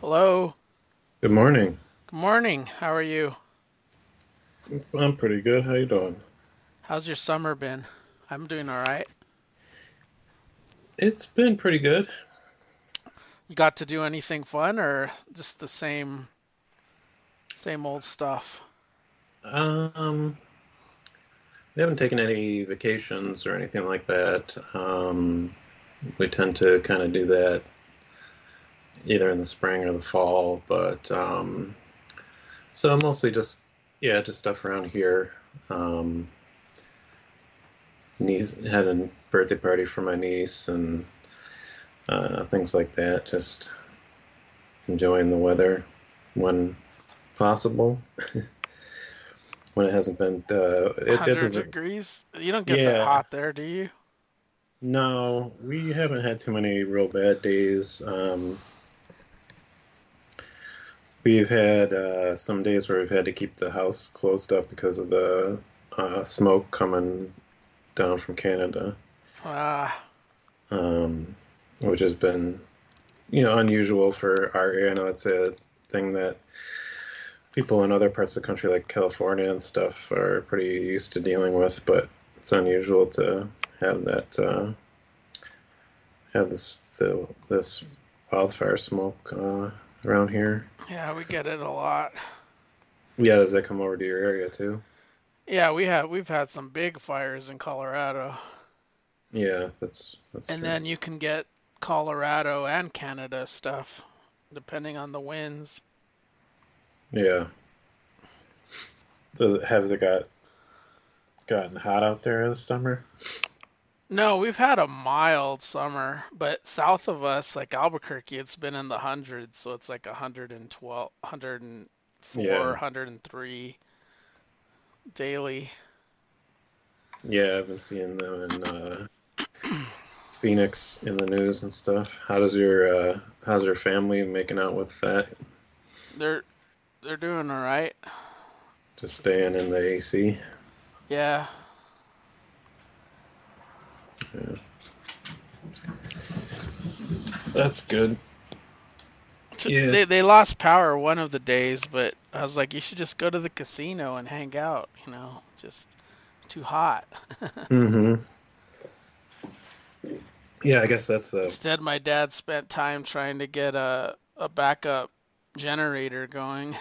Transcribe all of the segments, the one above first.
Hello. Good morning. Good morning. How are you? I'm pretty good. How you doing? How's your summer been? I'm doing all right. It's been pretty good. You got to do anything fun or just the same old stuff? Um, we haven't taken any vacations or anything like that. We tend to kind of do that either in the spring or the fall, but so mostly just yeah, just stuff around here. Um, niece had a birthday party for my niece and things like that. Just enjoying the weather when possible. When it hasn't been, it 100 doesn't. degrees? You don't get that Yeah, hot there, do you? no, we haven't had too many real bad days. We've had some days where we've had to keep the house closed up because of the smoke coming down from Canada, Ah, um, which has been, unusual for our area. I know it's a thing that people in other parts of the country, like California and stuff, are pretty used to dealing with, but it's unusual to have that have this wildfire smoke around here. yeah, we get it a lot. Yeah, does that come over to your area too? Yeah, we've had some big fires in Colorado. Yeah, that's And true. then you can get Colorado and Canada stuff depending on the winds. Yeah. Has it gotten hot out there this summer? No, we've had a mild summer, but south of us, like Albuquerque, it's been in the hundreds, so it's like 112, 104, Yeah. 103 daily. Yeah, I've been seeing them in Phoenix in the news and stuff. How's your family making out with that? They're they're doing all right. Just staying in the AC? Yeah. Yeah. That's good. Yeah, They lost power one of the days, but I was like, you should just go to the casino and hang out, just too hot. mm-hmm. Yeah, I guess that's the Instead, my dad spent time trying to get a backup generator going.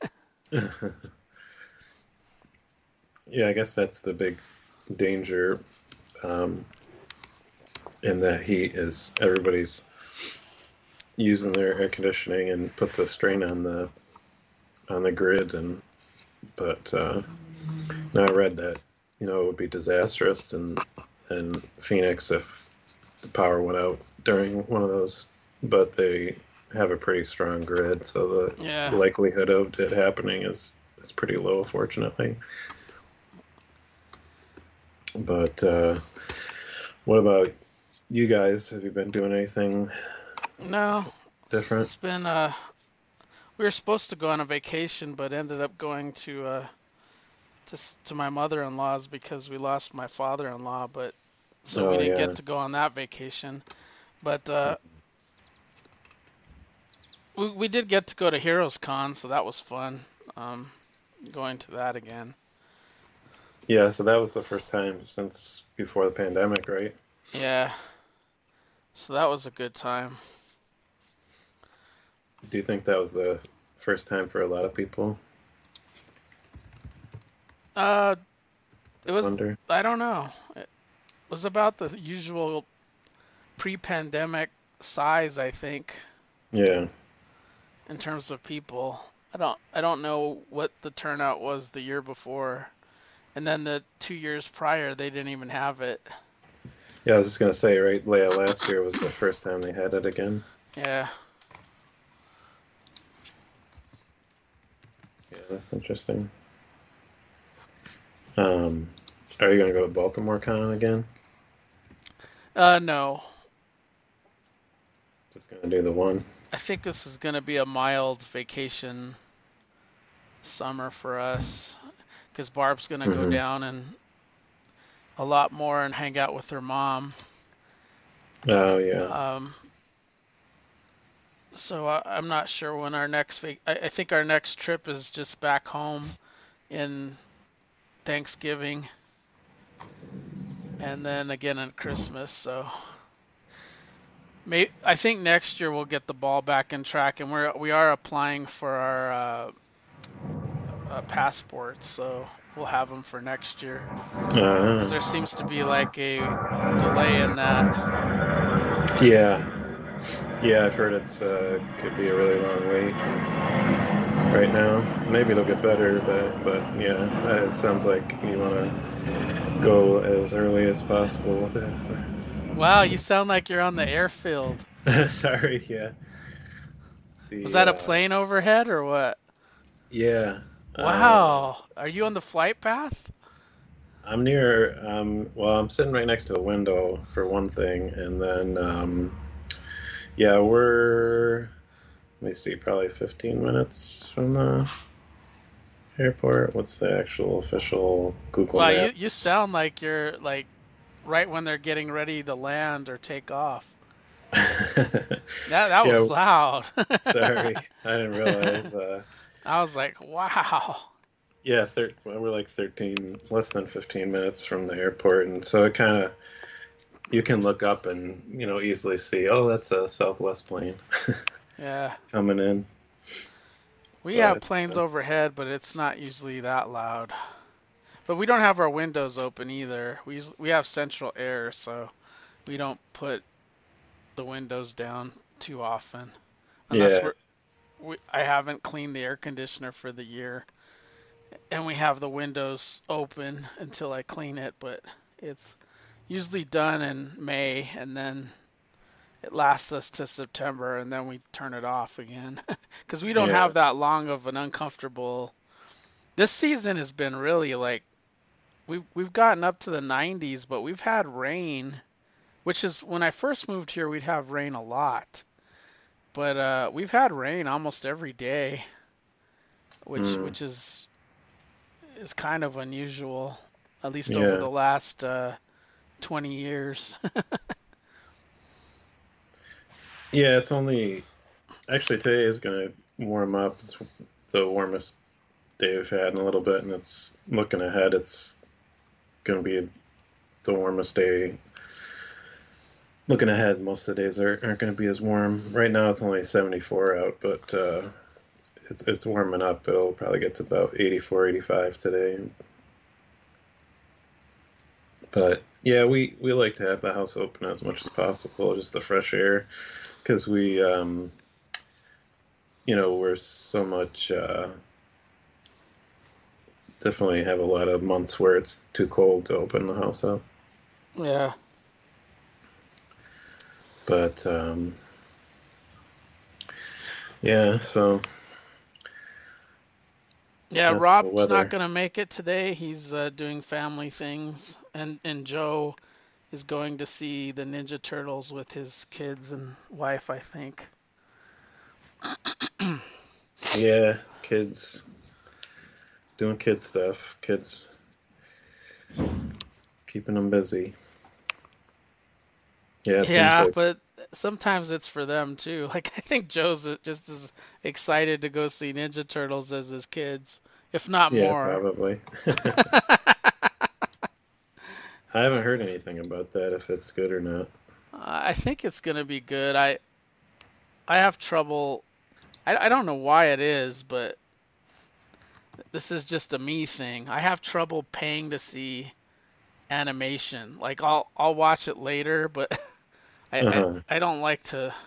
yeah, I guess that's the big danger um, in that heat is everybody's using their air conditioning and puts a strain on the grid. And but now I read that it would be disastrous in Phoenix if the power went out during one of those, but they have a pretty strong grid, so the Yeah. likelihood of it happening is pretty low, fortunately. But what about you guys? Have you been doing anything No, different? it's been we were supposed to go on a vacation, but ended up going to my mother-in-law's because we lost my father-in-law, but so we Oh didn't yeah. get to go on that vacation. But we did get to go to Heroes Con, so that was fun. Um, Going to that again. Yeah, so that was the first time since before the pandemic, right? Yeah, so that was a good time. Do you think that was the first time for a lot of people? Uh, it I was, wonder. I don't know. It was about the usual pre-pandemic size, I think, Yeah. in terms of people. I don't know what the turnout was the year before. And then the 2 years prior, they didn't even have it. Yeah, I was just gonna say, right, Leia, last year was the first time they had it again. Yeah. Yeah, that's interesting. Um, are you gonna go to Baltimore Con again? No. Just gonna do the one. I think this is going to be a mild vacation summer for us because Barb's going to go Mm-hmm. down and a lot more and hang out with her mom. Oh yeah. Um, So I'm not sure when our next I think our next trip is just back home in Thanksgiving and then again on Christmas. So I think next year we'll get the ball back in track, and we are applying for our passports, so we'll have them for next year. Because there Uh, seems to be like a delay in that. yeah, yeah, I've heard it's could be a really long wait right now. Maybe it'll get better, but yeah, it sounds like you want to go as early as possible. Wow, you sound like you're on the airfield. Sorry, yeah, Was the that a plane overhead or what? yeah. Wow, are you on the flight path? I'm near. Well, I'm sitting right next to a window for one thing, and then yeah, we're. Let me see, probably 15 minutes from the airport. What's the actual official Google Wow, you Maps? sound like you're like right when they're getting ready to land or take off. That Yeah, was loud. sorry, I didn't realize. I was like, wow. Yeah, well, we're like 13, less than 15 minutes from the airport, and so it kind of you can look up and easily see. Oh, that's a Southwest plane Yeah. coming in. We have But planes overhead, but it's not usually that loud. But we don't have our windows open either. We have central air, so we don't put the windows down too often. Unless yeah, I haven't cleaned the air conditioner for the year, and we have the windows open until I clean it, but it's usually done in May, and then it lasts us to September, and then we turn it off again. Because we don't yeah. have that long of an uncomfortable. This season has been really like we've gotten up to the 90s, but we've had rain, which is when I first moved here, we'd have rain a lot. But we've had rain almost every day, which Mm, which is kind of unusual, at least over yeah. the last 20 years. Yeah, it's only actually today is gonna warm up. It's the warmest day we've had in a little bit, and it's looking ahead. It's gonna be the warmest day. Looking ahead, most of the days aren't going to be as warm. Right now, it's only 74 out, but it's warming up. It'll probably get to about 84, 85 today. But yeah, we like to have the house open as much as possible, just the fresh air, because we're so much. Definitely have a lot of months where it's too cold to open the house up. Yeah. But yeah, so Yeah, that's the Rob's not weather. gonna make it today. He's doing family things, and Joe is going to see the Ninja Turtles with his kids and wife, I think. Yeah, kids doing kid stuff. Kids keeping them busy. Yeah, it seems Yeah, like. but sometimes it's for them too. Like I think Joe's just as excited to go see Ninja Turtles as his kids, if not Yeah, more. probably. I haven't heard anything about that, if it's good or not. I think it's gonna be good. I have trouble. I don't know why it is, but this is just a me thing. I have trouble paying to see animation. Like I'll watch it later, but I I, Uh-huh. I don't like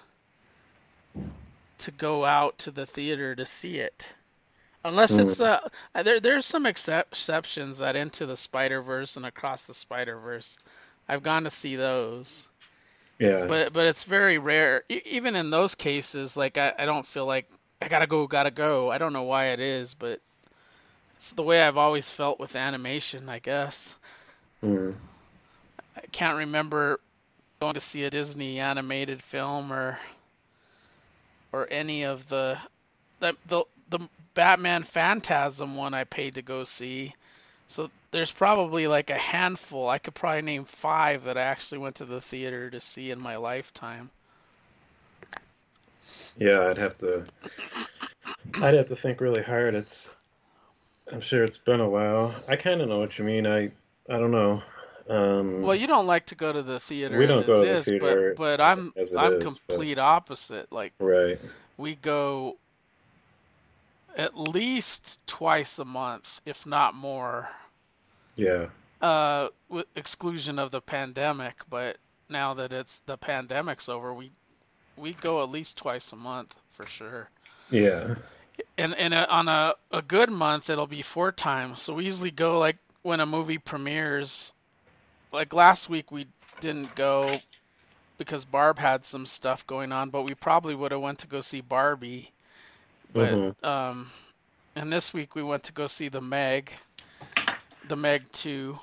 to go out to the theater to see it. Unless it's Mm, there's some exceptions that Into the Spider-Verse and Across the Spider-Verse. I've gone to see those. yeah. But it's very rare. Even in those cases, like I don't feel like I gotta go. I don't know why it is, but it's the way I've always felt with animation, I guess. Mm, I can't remember going to see a Disney animated film or any of the Batman Phantasm one I paid to go see. So there's probably like a handful. I could probably name five that I actually went to the theater to see in my lifetime. Yeah, I'd have to think really hard. I'm sure it's been a while. I kind of know what you mean. I don't know. Well, Um, you don't like to go to the we theater don't as go to the is, but theater but I'm as it I'm is, but complete opposite. Like right. we go at least twice a month, if not more, Yeah. with exclusion of the pandemic. But now that it's the pandemic's over, we go at least twice a month for sure. Yeah. And on a good month, it'll be four times. So we usually go like when a movie premieres. Like last week, we didn't go because Barb had some stuff going on, but we probably would have went to go see Barbie. But Hmm. and this week we went to go see the Meg 2,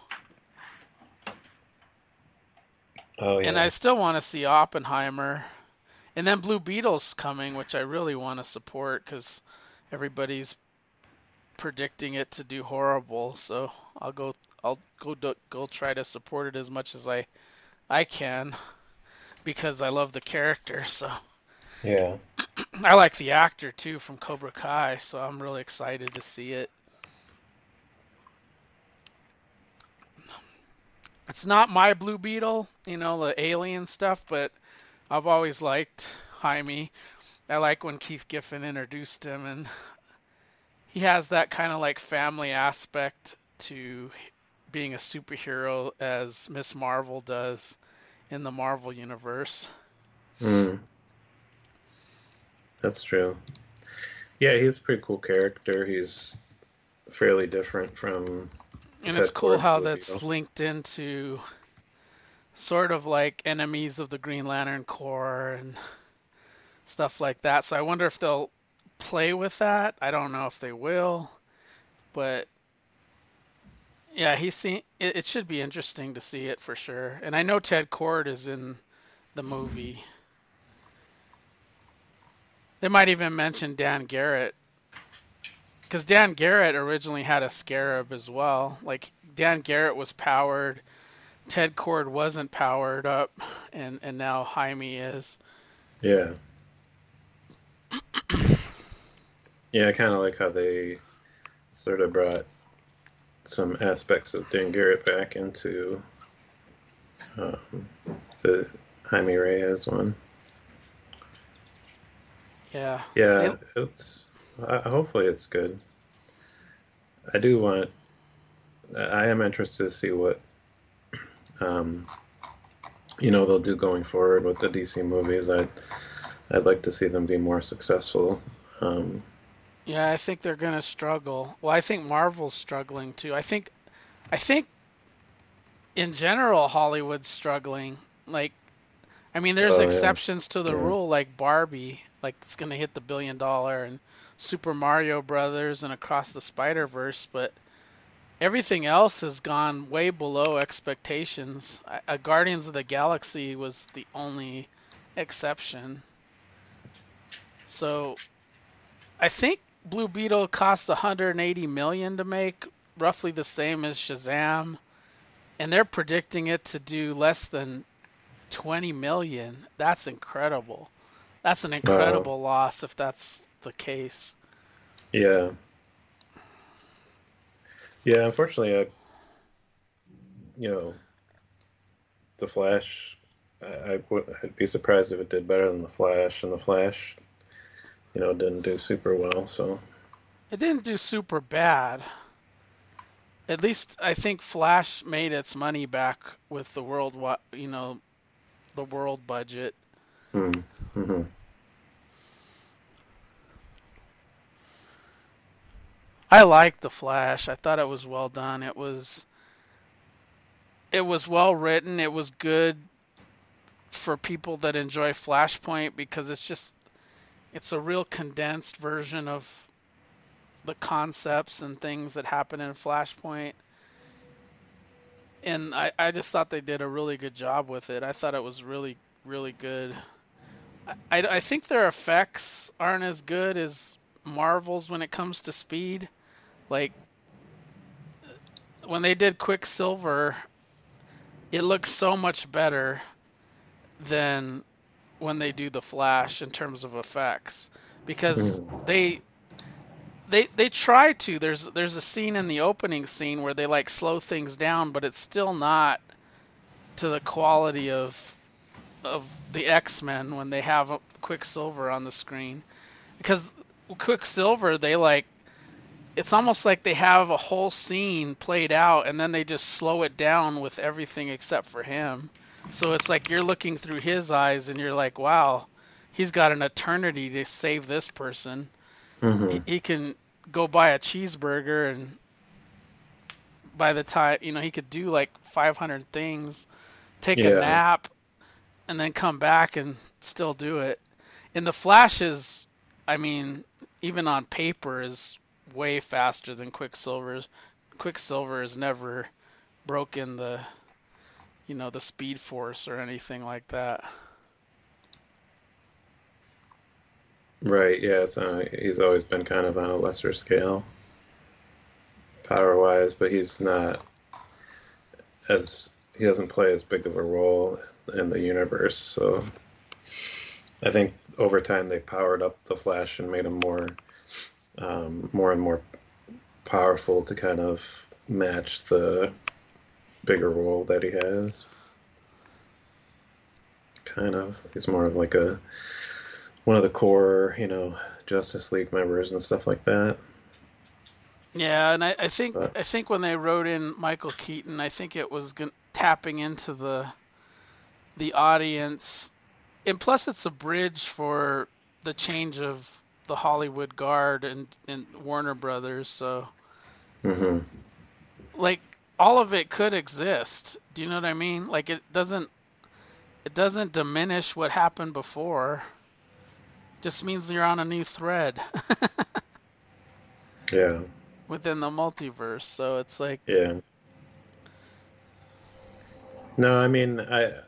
Oh and I yeah. still want to see Oppenheimer. And then Blue Beetle's coming, which I really want to support because everybody's predicting it to do horrible. So I'll go try to support it as much as I can because I love the character. So Yeah. I like the actor too from Cobra Kai, so I'm really excited to see it. It's not my Blue Beetle, the alien stuff, but I've always liked Jaime. I like when Keith Giffen introduced him, and he has that kind of like family aspect to being a superhero as Miss Marvel does in the Marvel universe. Mm, that's true. Yeah, he's a pretty cool character. He's fairly different from And it's Ted cool Kord how Blue Beetle. that's linked into sort of like enemies of the Green Lantern Corps and stuff like that. So I wonder if they'll play with that. I don't know if they will, but yeah, it should be interesting to see it for sure. And I know Ted Kord is in the movie. They might even mention Dan Garrett because Dan Garrett originally had a scarab as well. Like Dan Garrett was powered, Ted Kord wasn't powered up, and now Jaime is. Yeah. Yeah, I kind of like how they sort of brought some aspects of Dan Garrett back into um, the Jaime Reyes one. Yeah, I Yeah, hopefully it's good. I do want. I am interested to see what um, they'll do going forward with the DC movies. I'd like to see them be more successful. Um, yeah, I think they're gonna struggle. Well, I think Marvel's struggling too. I think in general Hollywood's struggling. Like I mean, there's oh yeah, exceptions to the yeah, rule, like Barbie, like it's gonna hit the $1 billion, and Super Mario Brothers and Across the Spider Verse, but everything else has gone way below expectations. Guardians of the Galaxy was the only exception. So I think Blue Beetle cost 180 million to make, roughly the same as Shazam, and they're predicting it to do less than 20 million. That's incredible. That's an wow, incredible loss if that's the case. yeah, yeah. Unfortunately, you know, the Flash. I'd be surprised if it did better than the Flash, and the Flash, didn't do super well. So It didn't do super bad. At least I think Flash made its money back with the world budget. hmm, hmm, I liked the Flash. I thought it was well done. It was well written. It was good for people that enjoy Flashpoint because it's a real condensed version of the concepts and things that happen in Flashpoint. And I just thought they did a really good job with it. I thought it was really, really good. I think their effects aren't as good as Marvel's when it comes to speed. Like when they did Quicksilver, it looks so much better than when they do the Flash in terms of effects, because Mhm. they try to. There's a scene in the opening scene where they like slow things down, but it's still not to the quality of the X-Men when they have Quicksilver on the screen. Because Quicksilver, they like, it's almost like they have a whole scene played out and then they just slow it down with everything except for him. So it's like you're looking through his eyes and you're like, wow, he's got an eternity to save this person. Mhm. He can go buy a cheeseburger, and by the time, he could do like 500 things, take a Yeah. nap, and then come back and still do it. And the Flash is, I mean, even on paper, is way faster than Quicksilver's. Quicksilver has never broken the Speed Force or anything like that. Right. Yeah. So he's always been kind of on a lesser scale, power-wise, but he's not as he doesn't play as big of a role in the universe. So I think over time they powered up the Flash and made him more and more powerful to kind of match the bigger role that he has. Kind of, he's more of like a one of the core, Justice League members and stuff like that. Yeah, and I think But I think when they wrote in Michael Keaton, I think it was tapping into the audience, and plus it's a bridge for the change of the Hollywood guard and Warner Brothers. So hmm like all of it could exist. Do you know what I mean? Like it doesn't diminish what happened before. Just means you're on a new thread yeah, within the multiverse. So it's like, yeah. No, I mean,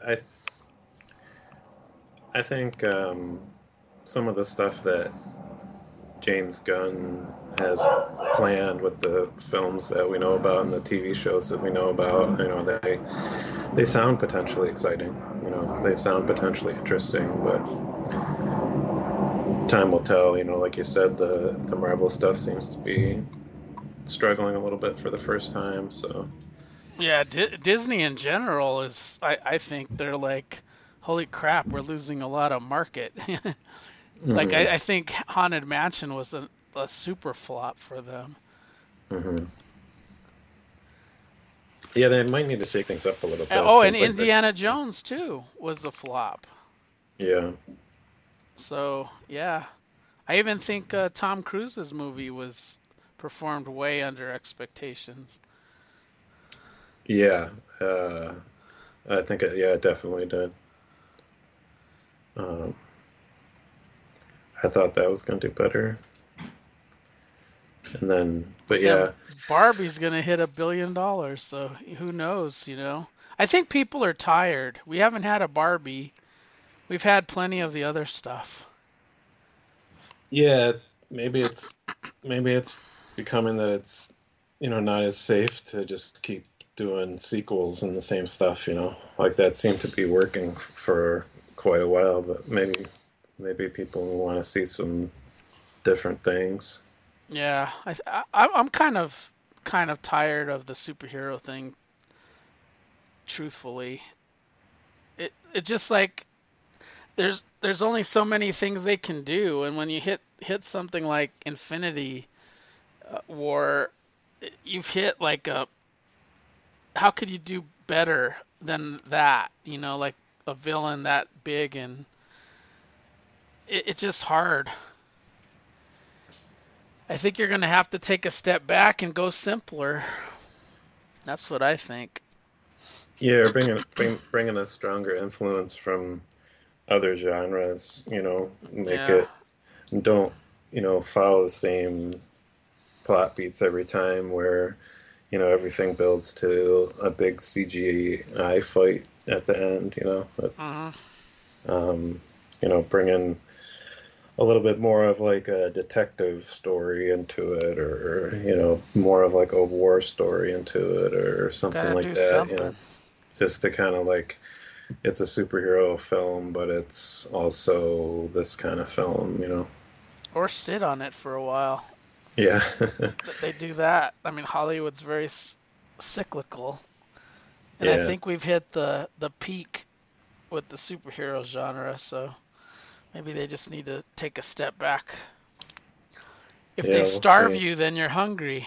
I think some of the stuff that James Gunn has planned with the films that we know about and the TV shows that we know about, they sound potentially exciting. They sound potentially interesting, but time will tell. Like you said, the Marvel stuff seems to be struggling a little bit for the first time. So, yeah, Disney in general is, I think they're like, holy crap, we're losing a lot of market. Like hmm I think Haunted Mansion was a super flop for them. hmm yeah, they might need to shake things up a little bit. It Oh, and seems like they, Indiana Jones too was a flop. yeah, So yeah, I even think Tom Cruise's movie was performed way under expectations. yeah. Uh, I think yeah, it definitely did. Um, I thought that was going to do better, and then, but But then yeah, Barbie's gonna hit $1 billion, so who knows? I think people are tired. We haven't had a Barbie. We've had plenty of the other stuff. yeah. Maybe it's maybe it's becoming that it's not as safe to just keep doing sequels and the same stuff. Like that seemed to be working for quite a while, but maybe people want to see some different things. Yeah, I'm kind of tired of the superhero thing. Truthfully, it just like there's only so many things they can do, and when you hit something like Infinity War, you've hit like a, how could you do better than that? Like a villain that big, and it's just hard. I think you're gonna have to take a step back and go simpler. That's what I think. Yeah, bringing a stronger influence from other genres. Make Yeah. it don't follow the same plot beats every time where everything builds to a big CGI fight at the end. That's Hmm. um, bring in a little bit more of like a detective story into it, or more of like a war story into it, or something Gotta like do that. something. Just to kind of like it's a superhero film, but it's also this kind of film, Or sit on it for a while. Yeah. They do that. I mean, Hollywood's very cyclical, and I Yeah. think we've hit the peak with the superhero genre. So maybe they just need to take a step back. If they Yeah, we'll starve see. you, then you're hungry.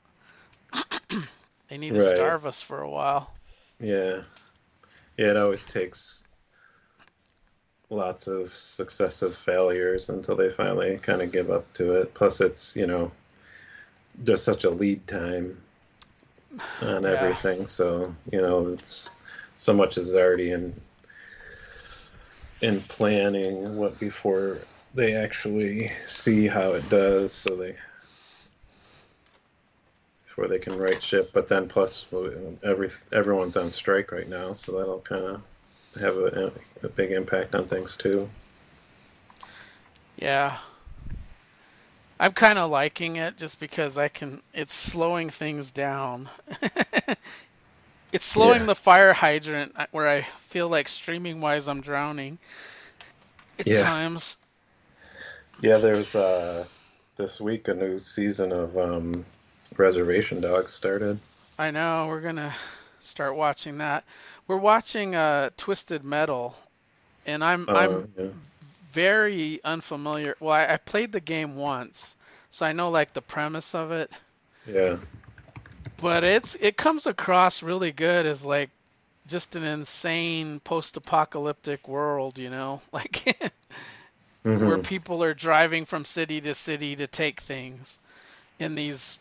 They need to Right. starve us for a while. Yeah. Yeah, it always takes lots of successive failures until they finally kind of give up to it. Plus, there's such a lead time on Yeah. everything, so it's so much is already in planning what before they actually see how it does, so they before they can right ship. But then plus everyone's on strike right now, so that'll kind of have a big impact on things too. Yeah. I'm kind of liking it just because it's slowing things down. It's slowing Yeah. the fire hydrant where I feel like streaming wise I'm drowning at Yeah. times. Yeah, there's this week a new season of Reservation Dogs started. I know we're gonna start watching that. We're watching Twisted Metal, and I'm Yeah. very unfamiliar. Well, I played the game once, so I know like the premise of it, Yeah. but it comes across really good as like just an insane post-apocalyptic world, like where Hmm. people are driving from city to city to take things in these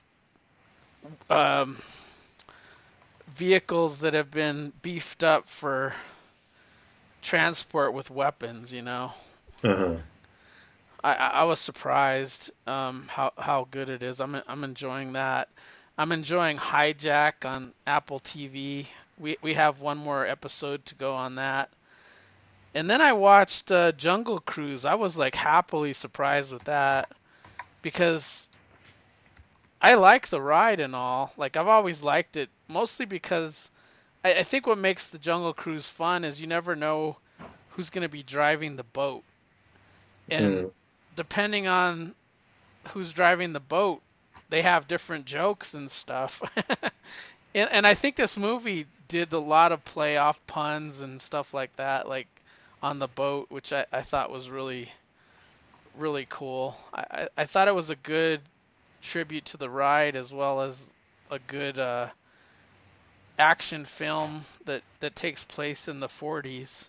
um, vehicles that have been beefed up for transport with weapons. Uh-huh. I was surprised how good it is. I'm enjoying that. I'm enjoying Hijack on Apple TV. We have one more episode to go on that. And then I watched Jungle Cruise. I was like happily surprised with that because I like the ride and all. Like I've always liked it, mostly because I think what makes the Jungle Cruise fun is you never know who's going to be driving the boat. And Mm. depending on who's driving the boat, they have different jokes and stuff. And I think this movie did a lot of play off puns and stuff like that, like on the boat, which I thought was really, really cool. I thought it was a good tribute to the ride as well as a good action film that takes place in the 40s,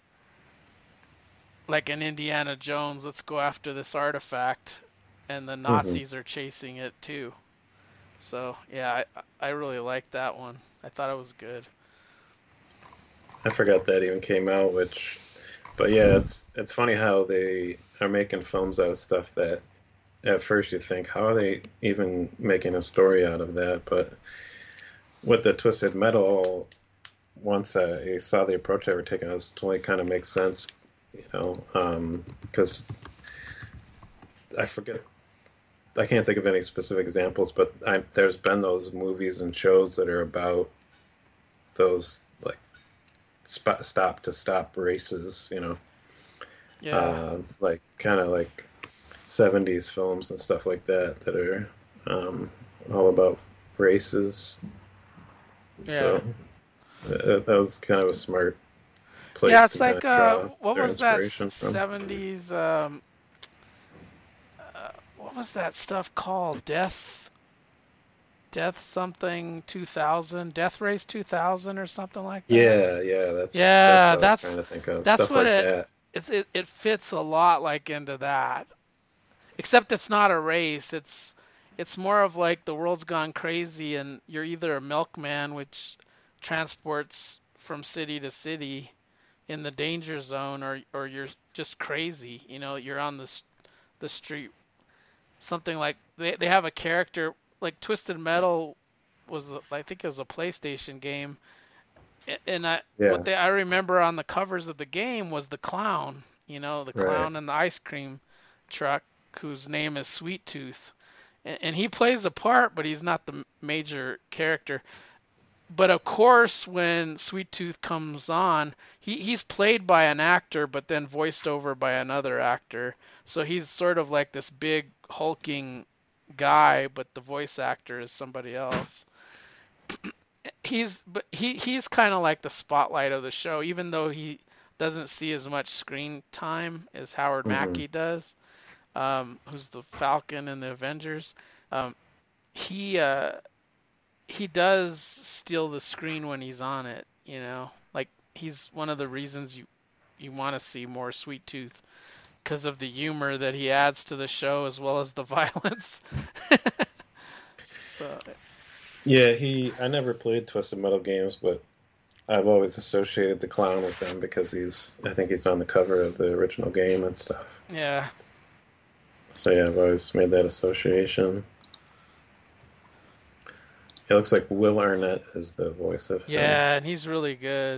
like in Indiana Jones. Let's go after this artifact, and the Hmm. Nazis are chasing it too. So yeah, I really liked that one. I thought it was good. I forgot that even came out, but yeah, it's funny how they are making films out of stuff that at first you think, how are they even making a story out of that? But with the Twisted Metal, once I saw the approach they were taking, it was totally kind of makes sense, because I forget, I can't think of any specific examples, but there's been those movies and shows that are about those like stop to stop races, Yeah, like kind of like 70s films and stuff like that that are all about races. yeah, So that was kind of a smart yeah. place It's to kind like of draw what their was that inspiration from. 70s? What was that stuff called? Death something 2000, Death Race 2000 or something like that. Yeah, yeah, that's Yeah, what I was trying to think of. that's Stuff what like that. it fits a lot like into that. Except it's not a race. It's more of like the world's gone crazy and you're either a milkman which transports from city to city in the danger zone or you're just crazy. You're on the street. Something like they have a character like Twisted Metal was I think it was a PlayStation game. And Yeah, I remember on the covers of the game was the clown, the right. clown in the ice cream truck whose name is Sweet Tooth. And he plays a part, but he's not the major character. but of course, when Sweet Tooth comes on, he's played by an actor, but then voiced over by another actor. So he's sort of like this big hulking guy, but the voice actor is somebody else. He's kind of like the spotlight of the show, even though he doesn't see as much screen time as Howard Hmm. Mackie does, who's the Falcon in the Avengers. Um, he uh, he does steal the screen when he's on it, you know. Like he's one of the reasons you want to see more Sweet Tooth because of the humor that he adds to the show as well as the violence. So Yeah, I never played Twisted Metal games, but I've always associated the clown with them because I think he's on the cover of the original game and stuff. yeah, So yeah, I've always made that association. It looks like Will Arnett is the voice of him. yeah, and he's really good.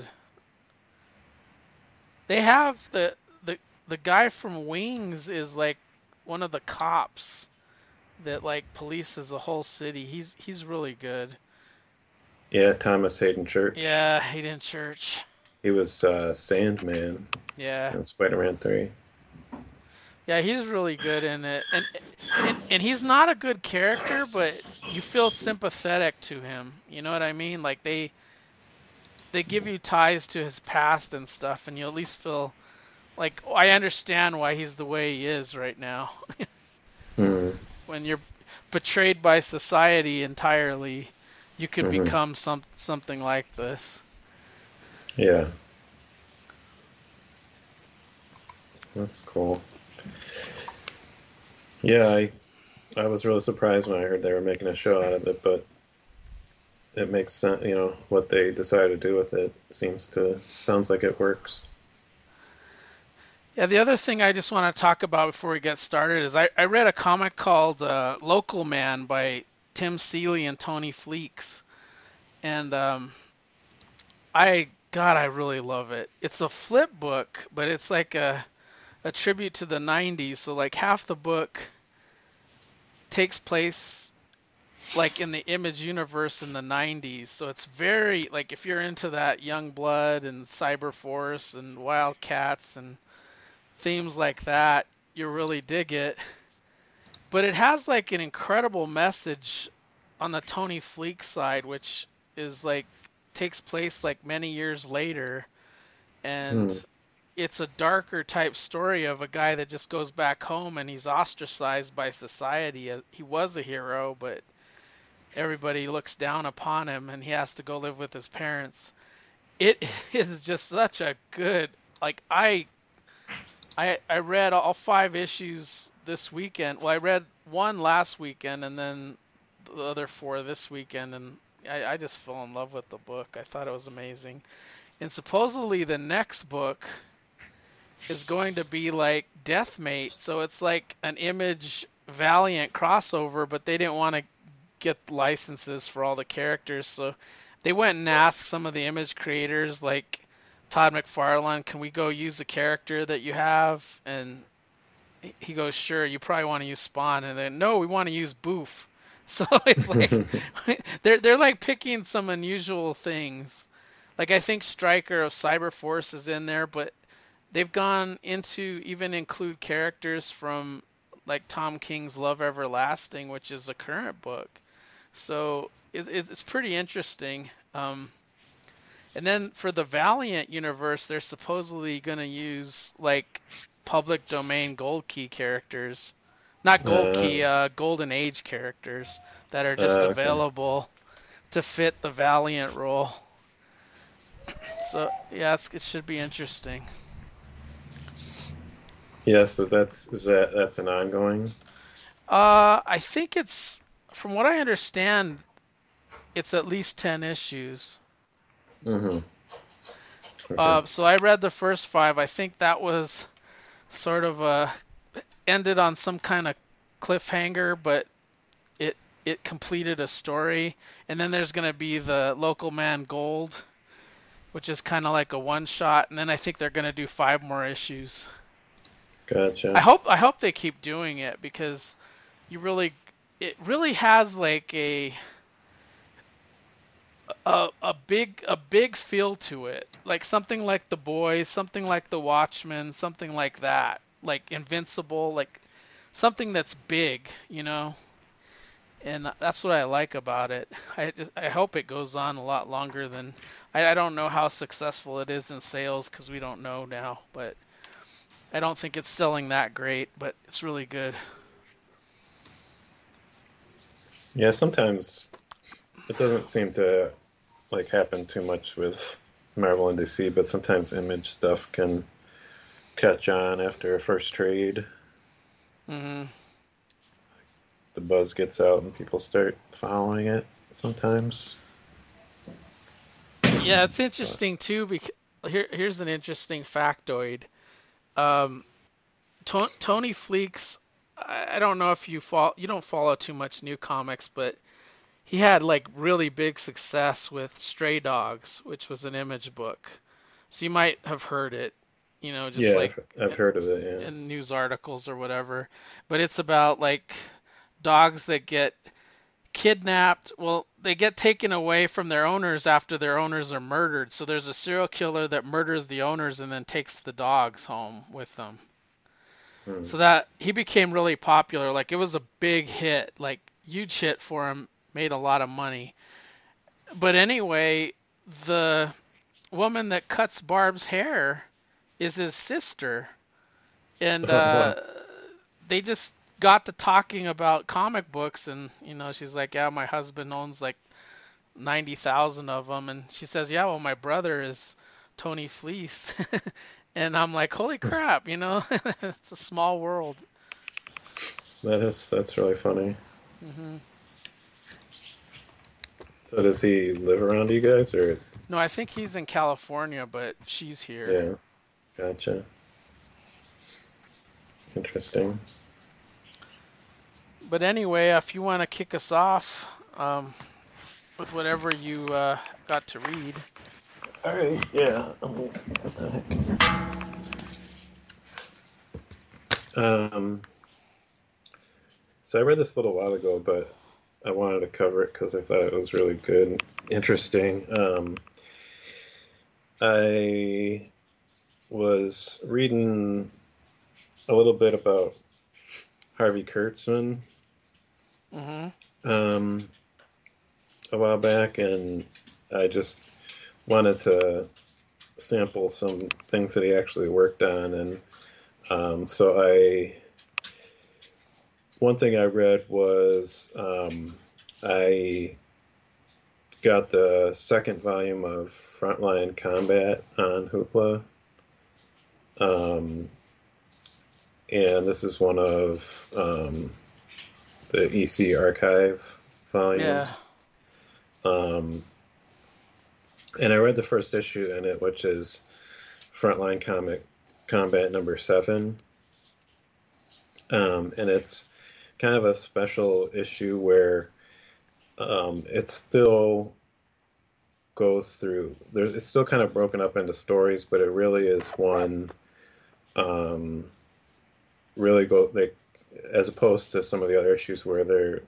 They have the guy from Wings is like one of the cops that like polices the whole city. He's really good. Yeah, Thomas Hayden Church. Yeah, Hayden Church. He was Sandman Yeah. in Spider-Man 3. Yeah, he's really good in it. And he's not a good character, but you feel sympathetic to him. You know what I mean? Like they give you ties to his past and stuff, and you at least feel like, oh, I understand why he's the way he is right now. Hmm. When you're betrayed by society entirely, you could Hmm. become something like this. Yeah, that's cool. Yeah, I was really surprised when I heard they were making a show out of it, but it makes sense. You know what they decided to do with it sounds like it works. Yeah, the other thing I just want to talk about before we get started is I read a comic called Local Man by Tim Seeley and Tony Fleecs. And I really love it. It's a flip book, but it's like a tribute to the 90s. So like half the book takes place like in the Image universe in the 90s. So it's very like if you're into that Young Blood and Cyberforce and Wildcats and themes like that, you really dig it. But it has like an incredible message on the Tony Fleecs side, which is like takes place like many years later, and Hmm. it's a darker type story of a guy that just goes back home and he's ostracized by society. He was a hero, but everybody looks down upon him and he has to go live with his parents. It is just such a good like I read all 5 issues this weekend. Well, I read one last weekend and then the other 4 this weekend, and I just fell in love with the book. I thought it was amazing. And supposedly the next book is going to be like Deathmate, so it's like an Image Valiant crossover, but they didn't want to get licenses for all the characters, so they went and asked some of the Image creators, like Todd McFarlane, can we go use the character that you have? And he goes, sure. You probably want to use Spawn, and then no, we want to use Boof. So it's like they're like picking some unusual things. Like I think Stryker of Cyberforce is in there, but they've gone into even include characters from like Tom King's Love Everlasting, which is a current book. So it's pretty interesting. And then for the Valiant universe, they're supposedly going to use like public domain Gold Key characters. Not Gold Uh, Key, Golden Age characters that are just okay. available to fit the Valiant role. So, yeah, it should be interesting. Yeah, so that's an ongoing. I think from what I understand, it's at least 10 issues. Hmm. Okay. So I read the first 5. I think that was sort of ended on some kind of cliffhanger, but it it completed a story. And then there's going to be the Local Man Gold, which is kind of like a one shot, and then I think they're going to do 5 more issues. Gotcha. I hope they keep doing it because you really it really has like a big feel to it, like something like The Boys, something like The Watchmen, something like that, like Invincible, like something that's big, and that's what I like about it. I hope it goes on a lot longer than I don't know how successful it is in sales because we don't know now, but I don't think it's selling that great, but it's really good. Yeah, sometimes it doesn't seem to like happen too much with Marvel and DC, but sometimes Image stuff can catch on after a first trade. hmm The buzz gets out and people start following it sometimes. Yeah, it's But interesting too because here's an interesting factoid. Um, Tony Fleeks, I don't know if you don't follow too much new comics, but he had like really big success with Stray Dogs, which was an Image book. So you might have heard it, just yeah, like I've heard of it. Yeah. in news articles or whatever. But it's about like dogs that get kidnapped. Well, they get taken away from their owners after their owners are murdered. So there's a serial killer that murders the owners and then takes the dogs home with them. Hmm. So that he became really popular. Like it was a big hit, like huge hit for him, made a lot of money. But anyway, the woman that cuts Barb's hair is his sister, and Oh wow. they just got to talking about comic books, and she's like, "Yeah, my husband owns like 90,000 of them," and she says, "Yeah, well, my brother is Tony Fleece," and I'm like, "Holy crap!" It's a small world. That's really funny. hmm So does he live around you guys or No, I think he's in California, but she's here. yeah, gotcha. Interesting. But anyway, if you want to kick us off with whatever you got to read. All right, yeah. What the heck? So I read this a little while ago, but I wanted to cover it because I thought it was really good and interesting. I was reading a little bit about Harvey Kurtzman hmm um, a while back, and I just wanted to sample some things that he actually worked on. And so one thing I read was I got the second volume of Frontline Combat on Hoopla. Um, and this is one of the EC archive Yeah. volumes. Um, and I read the first issue in it, which is Frontline Comic Combat number 7. And it's kind of a special issue where it still goes through. It's still kind of broken up into stories, but it really is one. Um, really go they, as opposed to some of the other issues where they're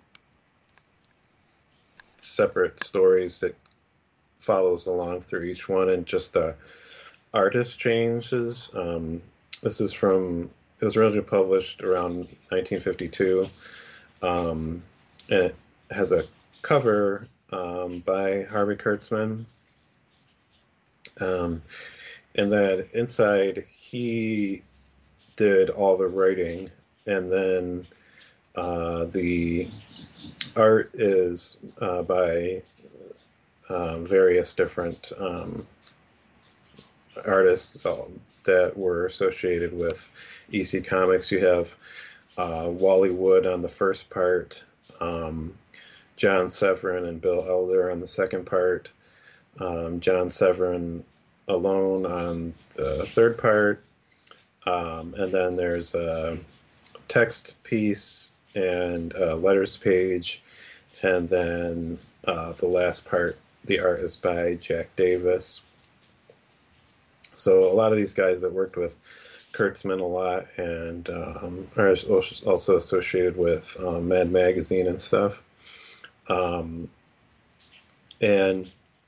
separate stories that follows along through each one, and just the artist changes. This is from it was originally published around 1952, and it has a cover by Harvey Kurtzman, um, and then inside he did all the writing, and then the art is by various different artists that were associated with EC Comics. You have Wally Wood on the first part, John Severin and Bill Elder on the second part, John Severin alone on the third part, and then there's a text piece and a letters page, and then the last part, the art is by Jack Davis. So a lot of these guys that worked with Kurtzman a lot and are also associated with Mad Magazine and stuff. Um, and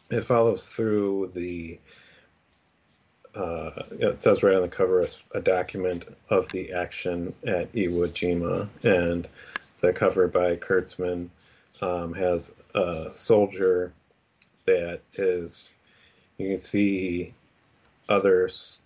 it follows through it says right on the cover a document of the action at Iwo Jima, and the cover by Kurtzman has a soldier that is, you can see others,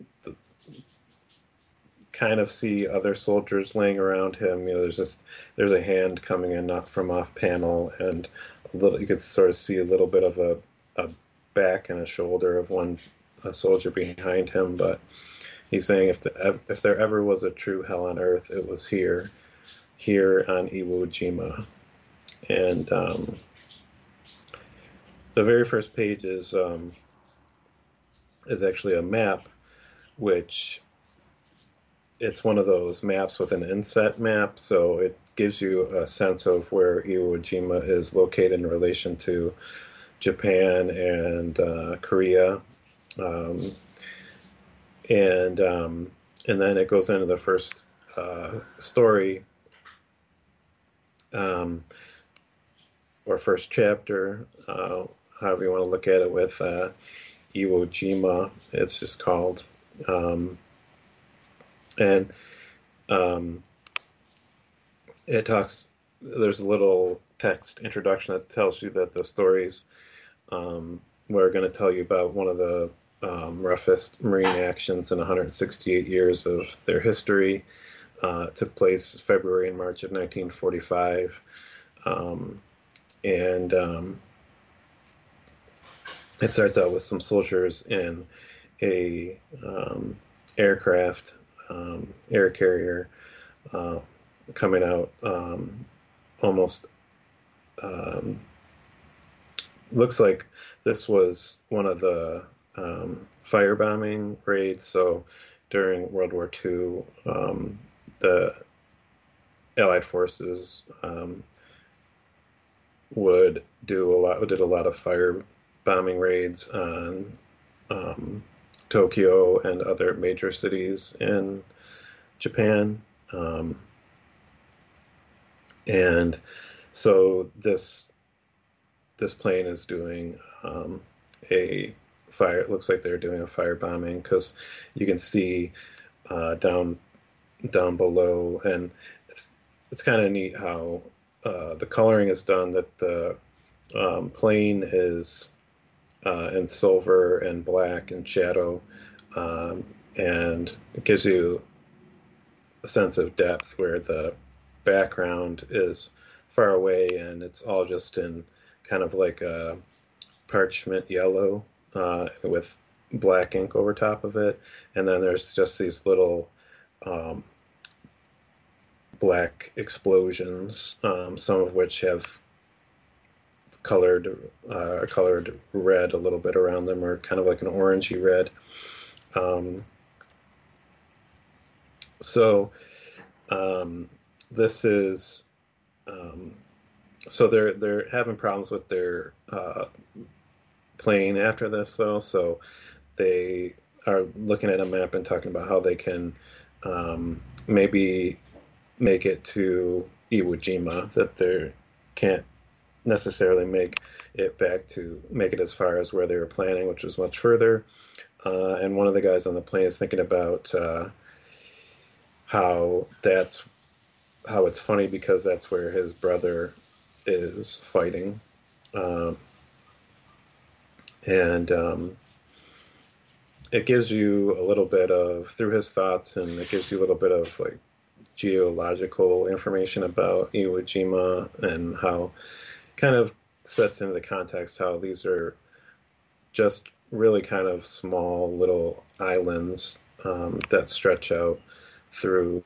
kind of see other soldiers laying around him. There's a hand coming in not from off panel, and you could sort of see a little bit of a back and a shoulder of a soldier behind him. But he's saying if there ever was a true hell on earth, it was here on Iwo Jima. And the very first page is actually a map, which it's one of those maps with an inset map, so it gives you a sense of where Iwo Jima is located in relation to Japan and Korea. And then it goes into the first story, or first chapter, however you want to look at it, with Iwo Jima, it's just called. And it talks, there's a little text introduction that tells you that the stories we're going to tell you about one of the roughest Marine actions in 168 years of their history. It took place February and March of 1945. It starts out with some soldiers in a aircraft, air carrier, coming out almost, looks like this was one of the firebombing raids. So during World War II, the Allied forces did a lot of firebombing raids on Tokyo and other major cities in Japan. And so this plane is doing a fire. It looks like they're doing a firebombing, because you can see down below, and it's kind of neat how the coloring is done. That the plane is in silver and black and shadow, and it gives you a sense of depth where the background is far away and it's all just in kind of like a parchment yellow with black ink over top of it, and then there's just these little black explosions, some of which have colored red a little bit around them, or kind of like an orangey red. This is so they're having problems with their plane after this, though. So they are looking at a map and talking about how they can maybe make it to Iwo Jima, that they can't necessarily make it as far as where they were planning, which was much further. And one of the guys on the plane is thinking about how it's funny, because that's where his brother is fighting. It gives you a little bit of, through his thoughts, and it gives you a little bit of like geological information about Iwo Jima, and how kind of sets into the context how these are just really kind of small little islands that stretch out through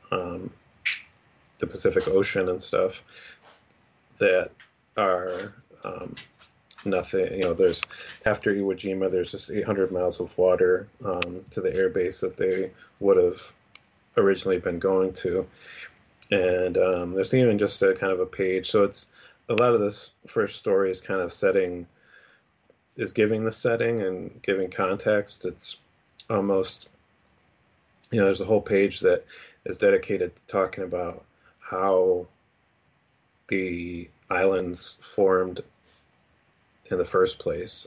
the Pacific Ocean and stuff, that are nothing. There's, after Iwo Jima, there's just 800 miles of water to the air base that they would have originally been going to. And there's even just a kind of a page. So it's a lot of this first story is kind of giving the setting and giving context. It's almost, there's a whole page that is dedicated to talking about how the islands formed in the first place.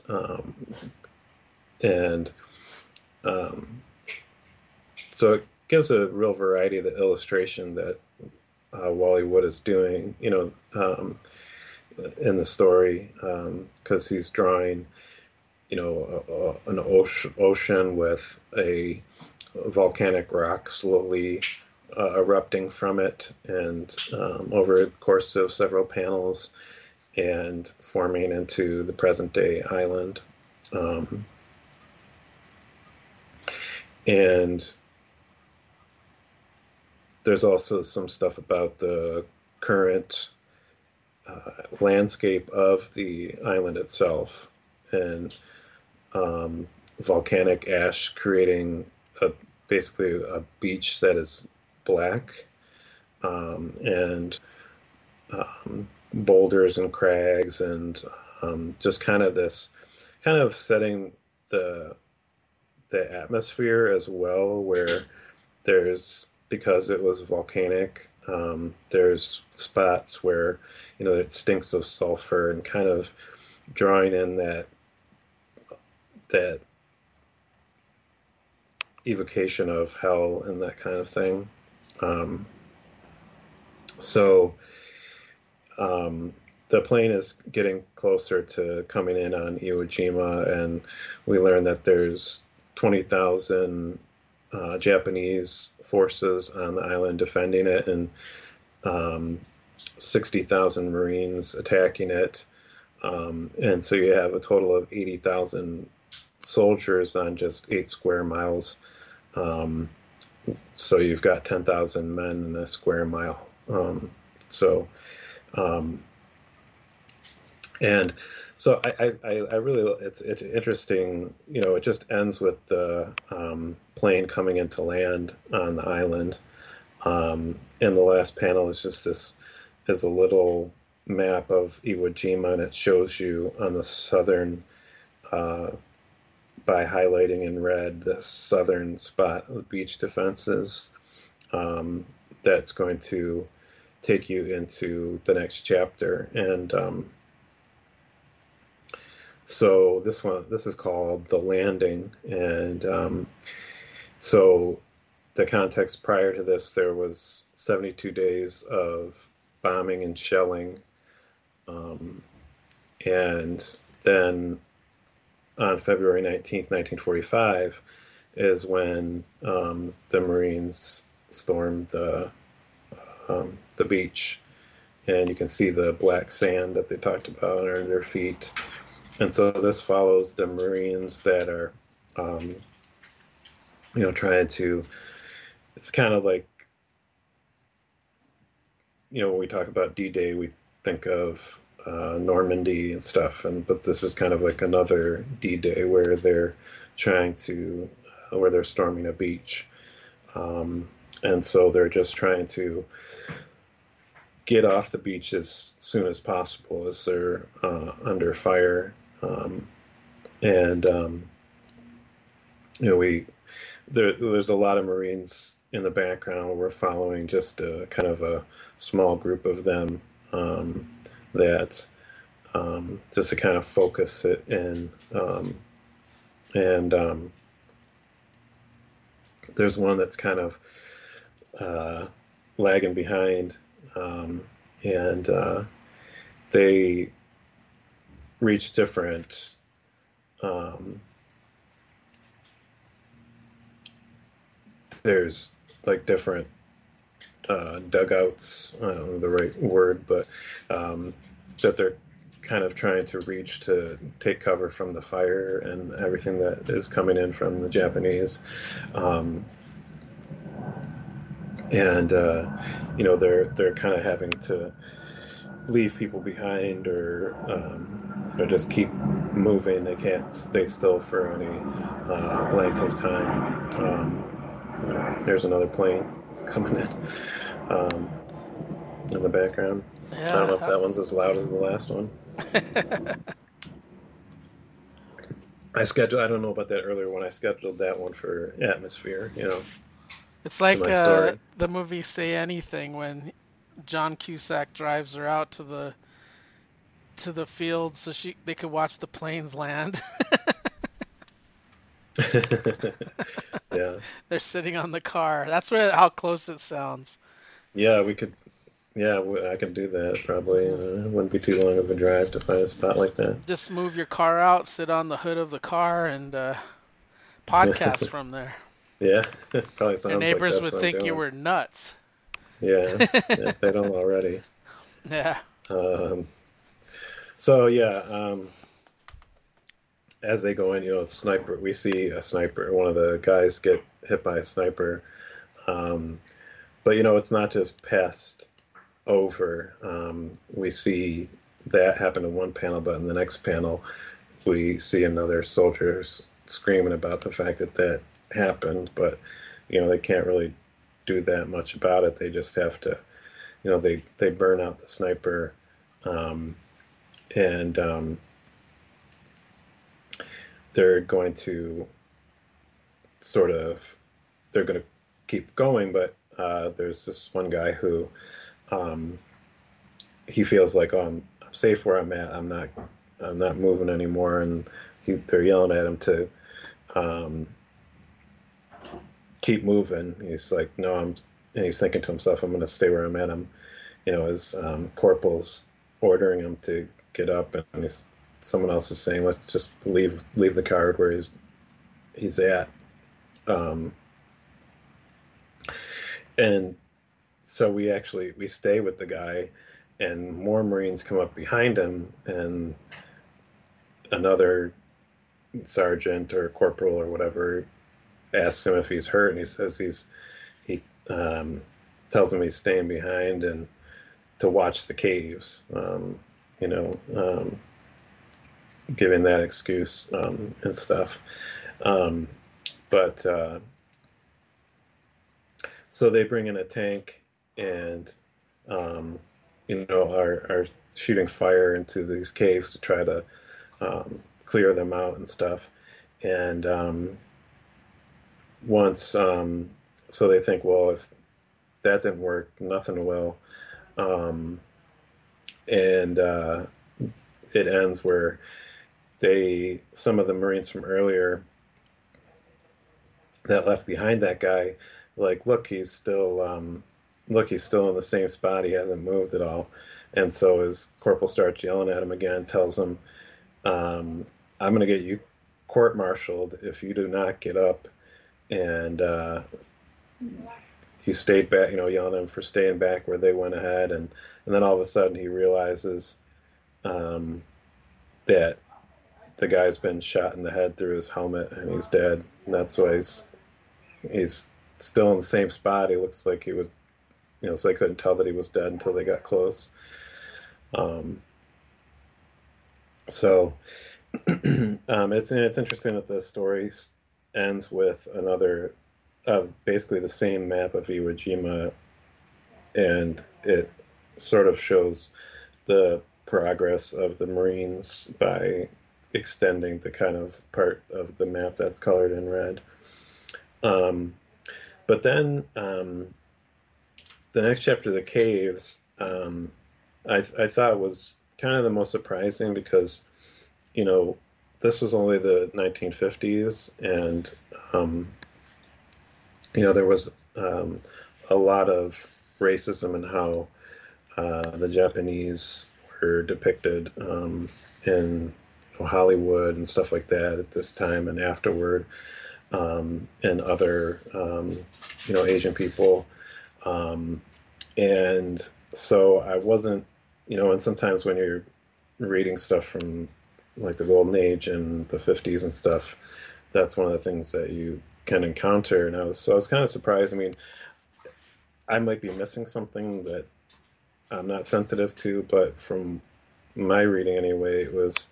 And um, so it gives a real variety of the illustration that Wally Wood is doing, in the story, because he's drawing, an ocean with a volcanic rock slowly erupting from it, and over the course of several panels, and forming into the present day island. And there's also some stuff about the current landscape of the island itself, and volcanic ash creating basically a beach that is black, and boulders and crags, and just kind of setting the atmosphere as well, where there's, because it was volcanic, there's spots where it stinks of sulfur, and kind of drawing in that evocation of hell and that kind of thing. So the plane is getting closer to coming in on Iwo Jima, and we learn that there's 20,000 Japanese forces on the island defending it, and 60,000 Marines attacking it. And so you have a total of 80,000 soldiers on just 8 square miles. So you've got 10,000 men in a square mile. And so I really, it's interesting, it just ends with the plane coming into land on the island. And the last panel is just is a little map of Iwo Jima, and it shows you on the southern, by highlighting in red the southern spot of the beach defenses. That's going to take you into the next chapter. And so this is called The Landing. And so the context prior to this, there was 72 days of bombing and shelling. And then on February 19th, 1945, is when the Marines stormed the beach. And you can see the black sand that they talked about under their feet. And so this follows the Marines that are, trying to, it's kind of like, when we talk about D-Day, we think of Normandy and stuff, but this is kind of like another D-Day where they're where they're storming a beach. And so they're just trying to get off the beach as soon as possible, as they're under fire. There's a lot of Marines in the background. We're following just kind of a small group of them, that just to kind of focus it in. And there's one that's kind of lagging behind, and they reach different there's like different dugouts, I don't know the right word, but that they're kind of trying to reach to take cover from the fire and everything that is coming in from the Japanese. They're kind of having to leave people behind, or just keep moving. They can't stay still for any length of time. There's another plane coming in the background. Yeah. I don't know if that one's as loud as the last one. I don't know about that earlier one. I scheduled that one for atmosphere, It's like the movie Say Anything, when John Cusack drives her out to to the field so they could watch the planes land. Yeah. They're sitting on the car. That's how close it sounds. Yeah, we could. Yeah, I could do that probably. Yeah. It wouldn't be too long of a drive to find a spot like that. Just move your car out, sit on the hood of the car, and podcast from there. Yeah, probably Your sounds like neighbors that's would what I'm think you doing. were nuts. Yeah, if they don't already. Yeah. Um, so yeah, as they go in, sniper. We see a sniper. One of the guys get hit by a sniper. Um, but it's not just passed over. We see that happen in one panel, but in the next panel, we see another soldier screaming about the fact that that happened. But they can't really do that much about it. They just have to, they burn out the sniper, and they're going to sort of they're going to keep going, but there's this one guy who he feels like, oh, I'm safe where I'm at. I'm not moving anymore, and they're yelling at him to keep moving. He's like, no, and he's thinking to himself, I'm going to stay where I'm at. His corporal's ordering him to get up, and someone else is saying, let's just leave the car where he's at. And so we stay with the guy, and more Marines come up behind him, and another sergeant or corporal or whatever asks him if he's hurt, and he says he tells him he's staying behind and to watch the caves, giving that excuse and stuff. But so they bring in a tank and are shooting fire into these caves to try to clear them out and stuff. And once, so they think, well, if that didn't work, nothing will. And it ends where some of the Marines from earlier that left behind that guy, like, look, he's still in the same spot. He hasn't moved at all. And so his corporal starts yelling at him again, tells him, I'm going to get you court-martialed if you do not get up. And he stayed back, yelling at him for staying back where they went ahead. And then all of a sudden he realizes that the guy's been shot in the head through his helmet and he's dead. And that's why he's still in the same spot. He looks like he was, so they couldn't tell that he was dead until they got close. So it's interesting that the story ends with another of basically the same map of Iwo Jima, and it sort of shows the progress of the Marines by extending the kind of part of the map that's colored in red. But then the next chapter, the caves, I thought was kind of the most surprising because, this was only the 1950s, and there was a lot of racism in how the Japanese were depicted in Hollywood and stuff like that at this time and afterward, and other Asian people, and so I wasn't, and sometimes when you're reading stuff from like the Golden Age and the 50s and stuff, that's one of the things that you can encounter. And I was kind of surprised. I mean, I might be missing something that I'm not sensitive to, but from my reading anyway, it was,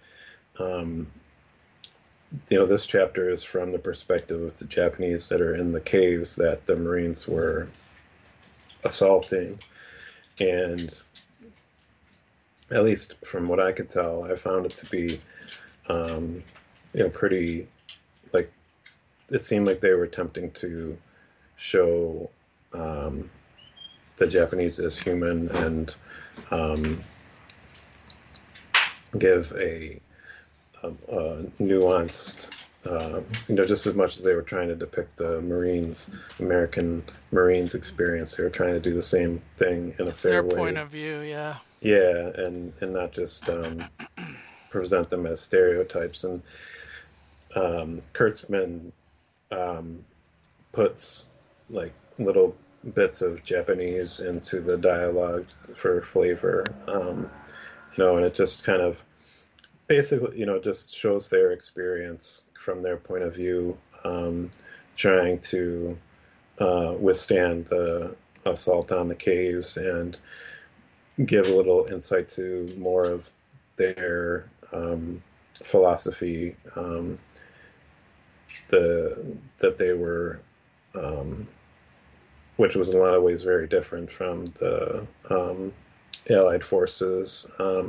this chapter is from the perspective of the Japanese that are in the caves that the Marines were assaulting. And at least from what I could tell, I found it to be, pretty, like, it seemed like they were attempting to show the Japanese as human and give a nuanced, just as much as they were trying to depict the American Marines experience, they were trying to do the same thing in a It's their fair point way. of view, yeah. Yeah, and not just present them as stereotypes. And Kurtzman um, puts like little bits of Japanese into the dialogue for flavor, and it just kind of basically, just shows their experience from their point of view, trying to withstand the assault on the caves and give a little insight to more of their philosophy, that they were, um, which was in a lot of ways very different from the Allied forces,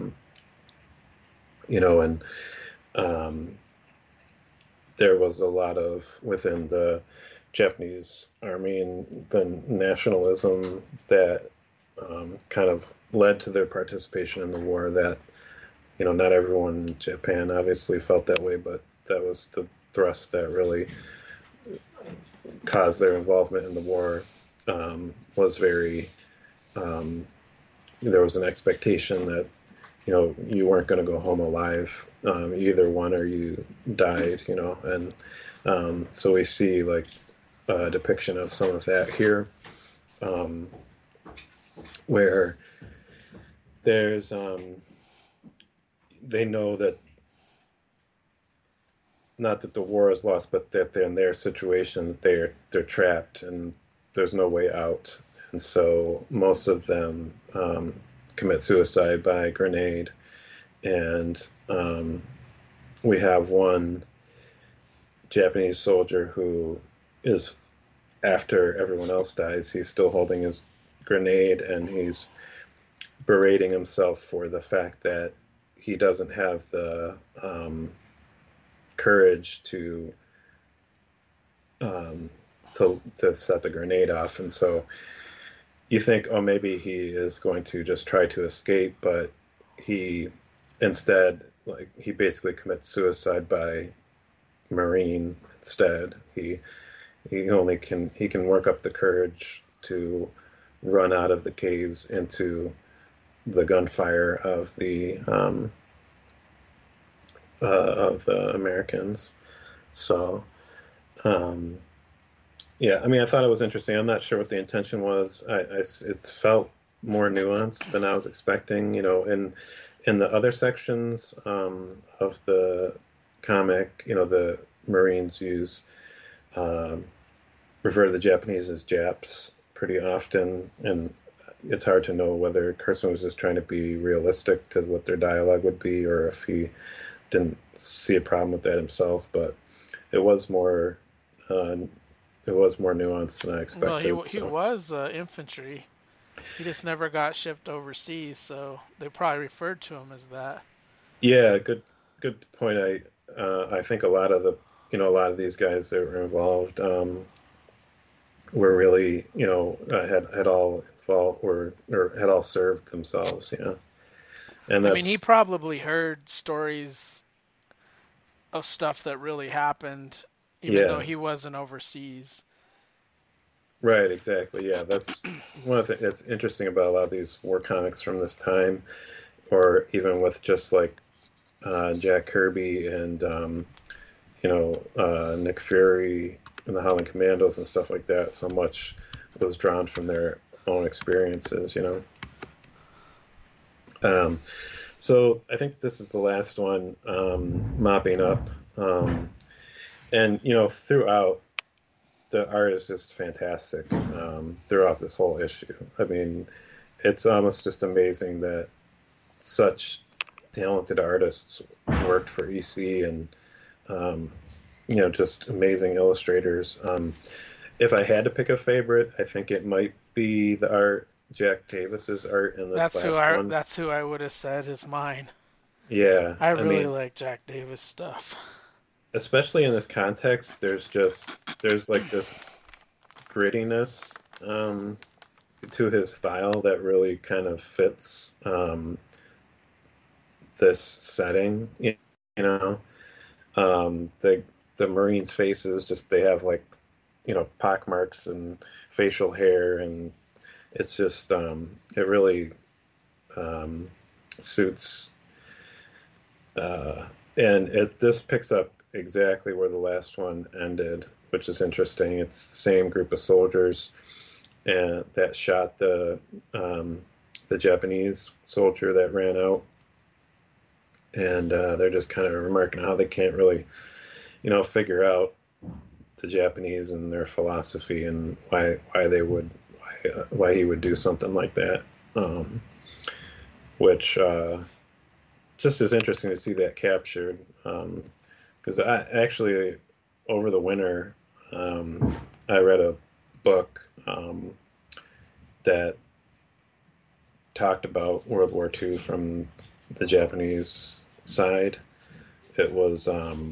and um, there was a lot of within the Japanese army and the nationalism that kind of led to their participation in the war. That not everyone in Japan obviously felt that way, but that was the thrust that really caused their involvement in the war. Was very There was an expectation that you weren't going to go home alive. You either won or you died. And so we see like a depiction of some of that here, um, where there's they know that not that the war is lost, but that they're in their situation, they're trapped and there's no way out. And so most of them commit suicide by grenade. And we have one Japanese soldier who is, after everyone else dies, he's still holding his grenade and he's berating himself for the fact that he doesn't have the courage um, to set the grenade off. And so you think, oh, maybe he is going to just try to escape, but he instead, like, he basically commits suicide by marine instead. He can work up the courage to run out of the caves into the gunfire of the Americans. So um, yeah, I mean, I thought it was interesting. I'm not sure what the intention was. It felt more nuanced than I was expecting. In the other sections of the comic, the Marines um, refer to the Japanese as Japs pretty often, and it's hard to know whether Kurtzman was just trying to be realistic to what their dialogue would be, or if he didn't see a problem with that himself. But it was more uh, it was more nuanced than I Well, expected. he So was infantry. He just never got shipped overseas, so they probably referred to him as that. yeah, good point. I think a lot of these guys that were involved were really had all involved or had all served themselves. And I mean, he that's probably heard stories of stuff that really happened, even though yeah, he wasn't overseas. right, exactly. Yeah, that's one of the things that's interesting about a lot of these war comics from this time, or even with just like Jack Kirby and Nick Fury and the Howling Commandos and stuff like that. So much was drawn from their own experiences. Um, so I think this is the last one, mopping up, and throughout the art is just fantastic, throughout this whole issue. I mean, it's almost just amazing that such talented artists worked for EC, and um, just amazing illustrators. If I had to pick a favorite, I think it might be the art, Jack Davis's art in this last one. That's who I would have said is mine. Yeah, I I really mean, like Jack Davis stuff. especially in this context, there's like this grittiness to his style that really kind of fits this setting. You know, the Marines' faces just they have like pock marks and facial hair, and it's just it really um, suits. Uh, and this picks up exactly where the last one ended, which is interesting. It's the same group of soldiers and that shot the Japanese soldier that ran out, and they're just kind of remarking how they can't really, figure out the Japanese and their philosophy and why they would why he would do something like that, which just is interesting to see that captured. Because I actually over the winter I read a book that talked about World War II from the Japanese side. It was,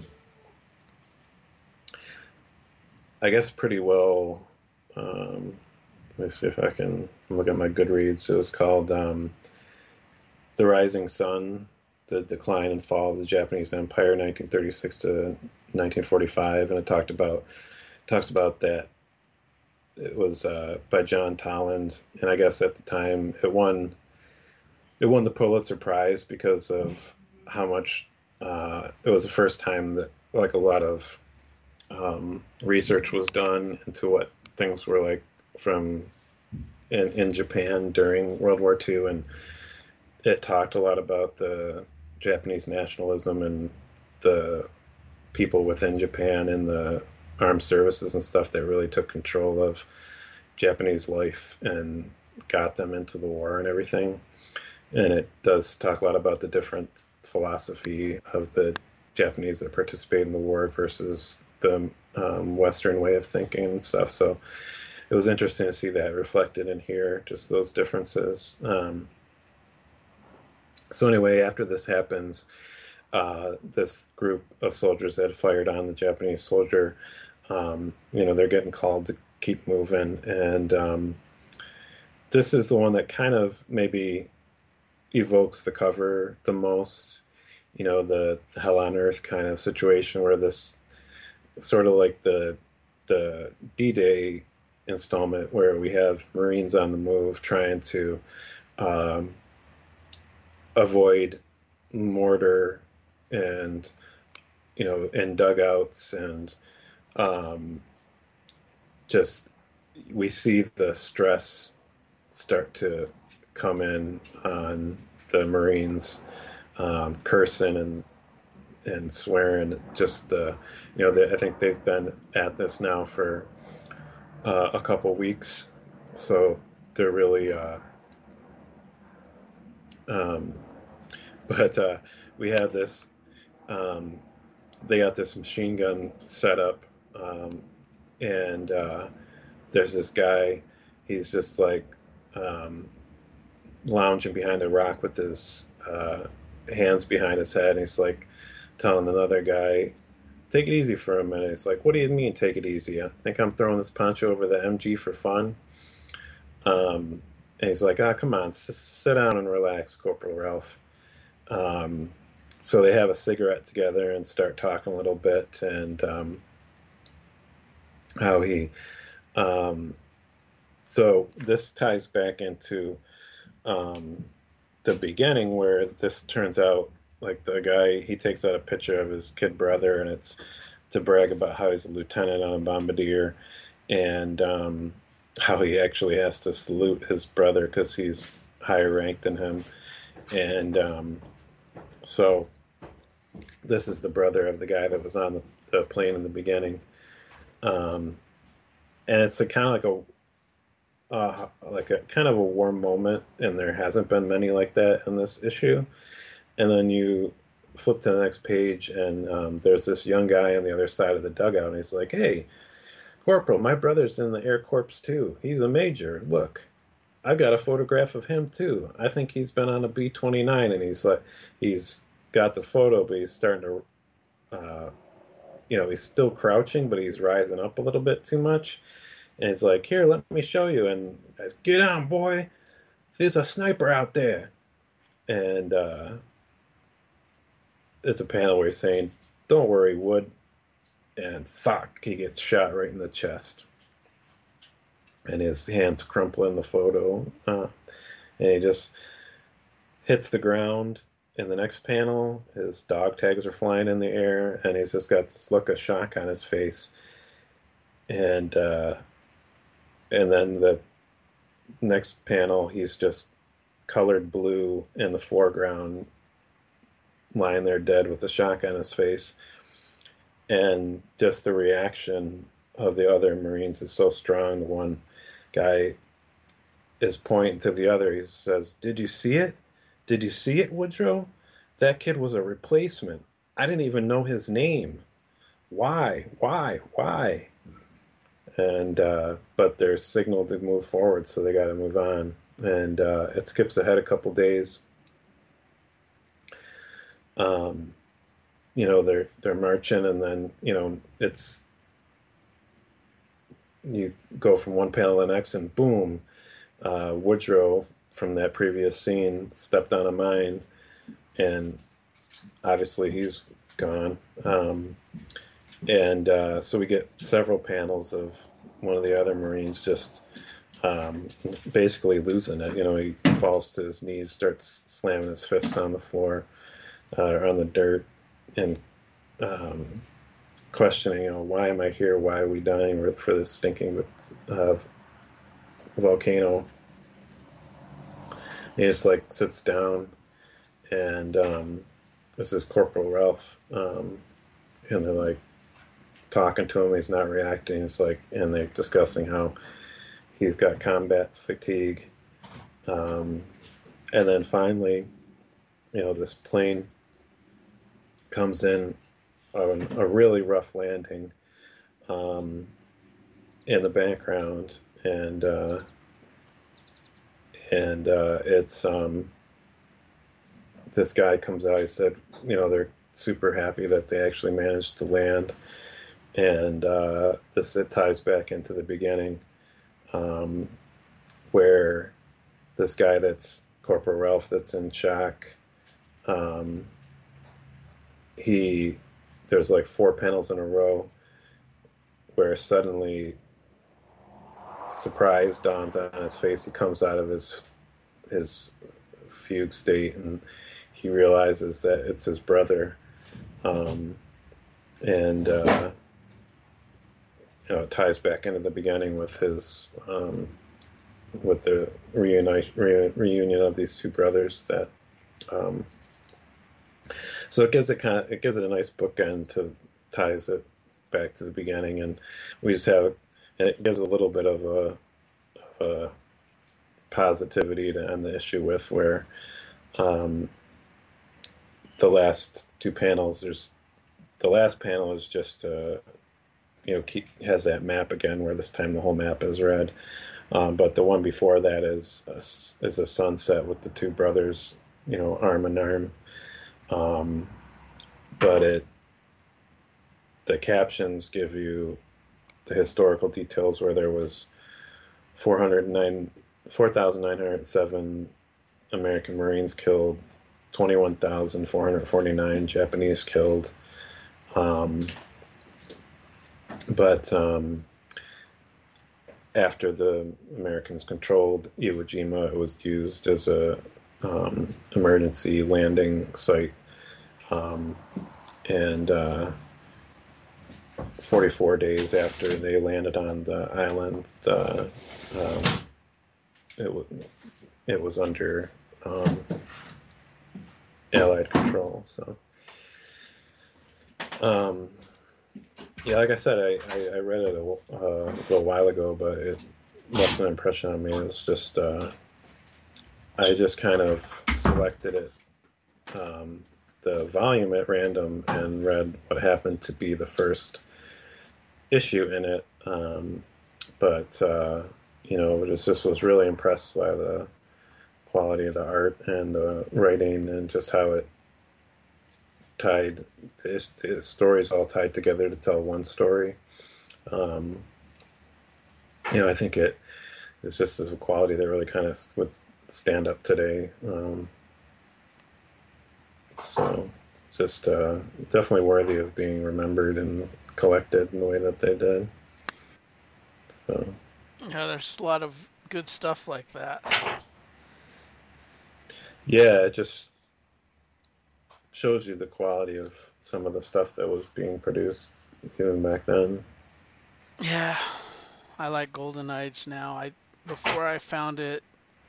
I guess, pretty well. Let me see if I can look at my Goodreads. It was called "The Rising Sun: The Decline and Fall of the Japanese Empire, 1936 to 1945," and it talks about that. It was by John Toland, and I guess at the time it won the Pulitzer Prize because of how much it was the first time that like a lot of research was done into what things were like from in Japan during World War II, and it talked a lot about the Japanese nationalism and the people within Japan and the armed services and stuff that really took control of Japanese life and got them into the war and everything. And it does talk a lot about the different philosophy of the Japanese that participate in the war versus the Western way of thinking and stuff. So it was interesting to see that reflected in here, just those differences. So anyway, after this happens, this group of soldiers that fired on the Japanese soldier, they're getting called to keep moving. And this is the one that kind of maybe evokes the cover the most, the hell on earth kind of situation where this sort of like the D-Day installment where we have Marines on the move trying to avoid mortar and and dugouts and just we see the stress start to come in on the Marines, cursing and swearing. Just I think they've been at this now for a couple weeks, so they're really. But we have this. They got this machine gun set up, and there's this guy. He's just like lounging behind a rock with his hands behind his head, and he's like telling another guy, "Take it easy for a minute." He's like, "What do you mean, take it easy? I think I'm throwing this poncho over the MG for fun." And he's like, "Ah, come on, sit down and relax, Corporal Ralph." So they have a cigarette together and start talking a little bit, and how he. So this ties back into the beginning where this turns out like the guy he takes out a picture of his kid brother, and it's to brag about how he's a lieutenant on a bombardier, and how he actually has to salute his brother because he's higher ranked than him, and so this is the brother of the guy that was on the plane in the beginning, and it's a kind of like a kind of a warm moment, and there hasn't been many like that in this issue. And then you flip to the next page, and there's this young guy on the other side of the dugout, and he's like, "Hey, Corporal, my brother's in the Air Corps too. He's a major. Look, I've got a photograph of him too. I think he's been on a B-29." And he's got the photo, but he's starting to, he's still crouching, but he's rising up a little bit too much. And he's like, "Here, let me show you." And guys, "Get on, boy. There's a sniper out there." And it's a panel where he's saying, "Don't worry, Wood," and fuck, he gets shot right in the chest, and his hands crumple in the photo, and he just hits the ground. In the next panel, his dog tags are flying in the air, and he's just got this look of shock on his face. And then the next panel, he's just colored blue in the foreground, lying there dead with a shock on his face. And just the reaction of the other Marines is so strong. The one guy is pointing to the other. He says, "Did you see it? Did you see it, Woodrow? That kid was a replacement. I didn't even know his name. Why? Why?" And but they're signaled to move forward, so they got to move on. And it skips ahead a couple days. They're marching, and then it's you go from one panel to the next, and boom, Woodrow from that previous scene stepped on a mine, and obviously he's gone. So we get several panels of one of the other Marines just basically losing it. He falls to his knees, starts slamming his fists on the floor or on the dirt, and questioning, why am I here? Why are we dying for this stinking volcano? He just sits down, and this is Corporal Ralph, and they're talking to him. He's not reacting. And they're discussing how he's got combat fatigue. And then finally, this plane comes in on a really rough landing in the background, and it's this guy comes out. He said, they're super happy that they actually managed to land, and it ties back into the beginning, where this guy that's Corporal Ralph that's in shock. There's 4 panels in a row where suddenly surprise dawns on his face. He comes out of his fugue state, and he realizes that it's his brother, and it ties back into the beginning with his with the reunion of these two brothers. That so it gives it a nice bookend to ties it back to the beginning, and it gives a little bit of a positivity to end the issue with, where the last 2 panels, the last panel is just has that map again, where this time the whole map is red, but the one before that is a sunset with the 2 brothers arm in arm, but the captions give you the historical details, where there was 4,907 American Marines killed, 21,449 Japanese killed. But after the Americans controlled Iwo Jima, it was used as a emergency landing site, and 44 days after they landed on the island, it was under Allied control. So, yeah, like I said, I read it a little while ago, but it left an impression on me. It was just I just kind of selected it, the volume at random, and read what happened to be the first issue in it, but just was really impressed by the quality of the art and the writing, and just how it tied the stories all tied together to tell one story. I think it is just as a quality that really kind of would stand up today. So just definitely worthy of being remembered and collected in the way that they did. So Yeah, there's a lot of good stuff like that. yeah, it just shows you the quality of some of the stuff that was being produced even back then. Yeah, I like Golden Age now. I before I found it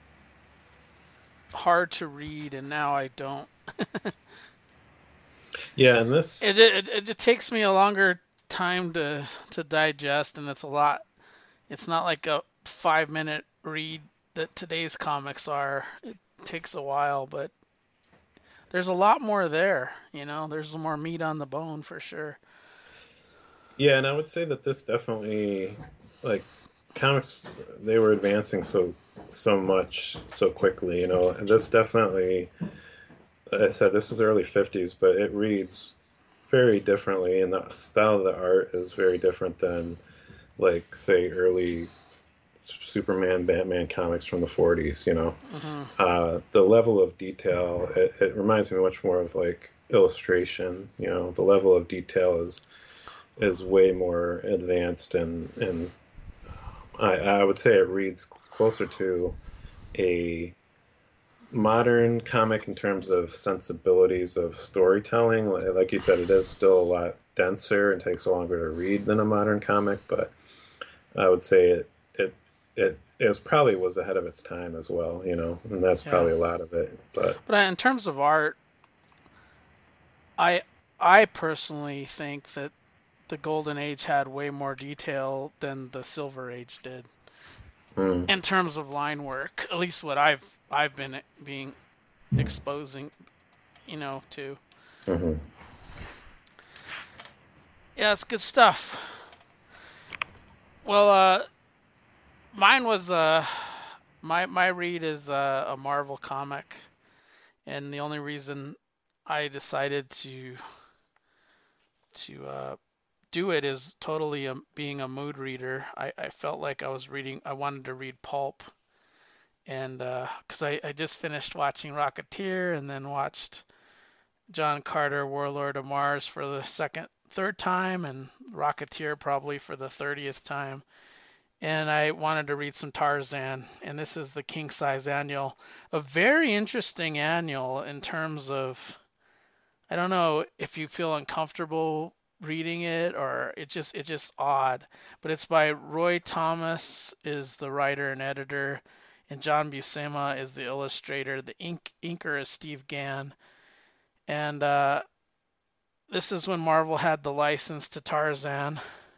hard to read, and now I don't. Yeah, and this, It just takes me a longer time to digest, and it's a lot. It's not like a 5 minute read that today's comics are. It takes a while, but there's a lot more there. There's more meat on the bone for sure. yeah, and I would say that this definitely, like, comics, they were advancing so much so quickly. And this definitely, like I said, this is early 50s, but it reads very differently, and the style of the art is very different than, like, say, early Superman, Batman comics from the 40s. Hmm. The level of detail, it reminds me much more of like illustration. The level of detail is way more advanced, and I would say it reads closer to a modern comic in terms of sensibilities of storytelling. Like you said, it is still a lot denser and takes longer to read than a modern comic, but I would say it probably was ahead of its time as well, and that's Yeah, probably a lot of it. But but in terms of art, I I personally think that the Golden Age had way more detail than the Silver Age did mm, in terms of line work. At least what I've been being exposing, to. hmm Yeah, it's good stuff. Well, mine was my read is a Marvel comic, and the only reason I decided to do it is totally being a mood reader. I felt like I wanted to read pulp, and because I just finished watching Rocketeer and then watched John Carter, Warlord of Mars for the third time, and Rocketeer probably for the 30th time. And I wanted to read some Tarzan, and this is the king size annual. A very interesting annual in terms of, I don't know if you feel uncomfortable reading it or it's just odd, but it's by Roy Thomas is the writer and editor, and John Buscema is the illustrator. The inker is Steve Gann, and this is when Marvel had the license to Tarzan,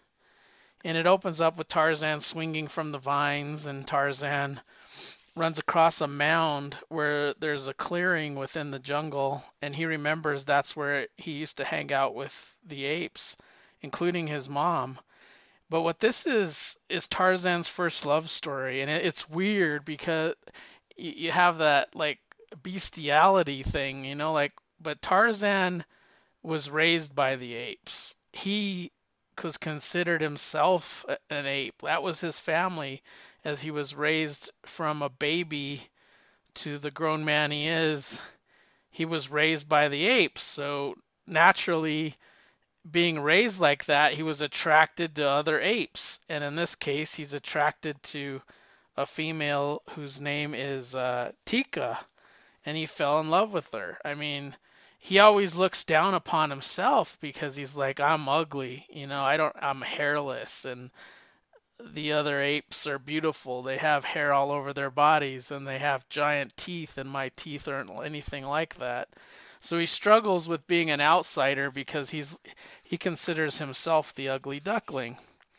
and it opens up with Tarzan swinging from the vines, and Tarzan runs across a mound where there's a clearing within the jungle, and he remembers that's where he used to hang out with the apes, including his mom. But what this is Tarzan's first love story, and it's weird because you have that like bestiality thing, like, but Tarzan was raised by the apes. He was considered himself an ape. That was his family, as he was raised from a baby to the grown man he is. He was raised by the apes. So naturally, being raised like that, he was attracted to other apes. And in this case, he's attracted to a female whose name is Tika, and he fell in love with her. I mean, he always looks down upon himself because he's like, I'm ugly, I'm hairless, and the other apes are beautiful. They have hair all over their bodies and they have giant teeth, and my teeth aren't anything like that. So he struggles with being an outsider because he considers himself the ugly duckling.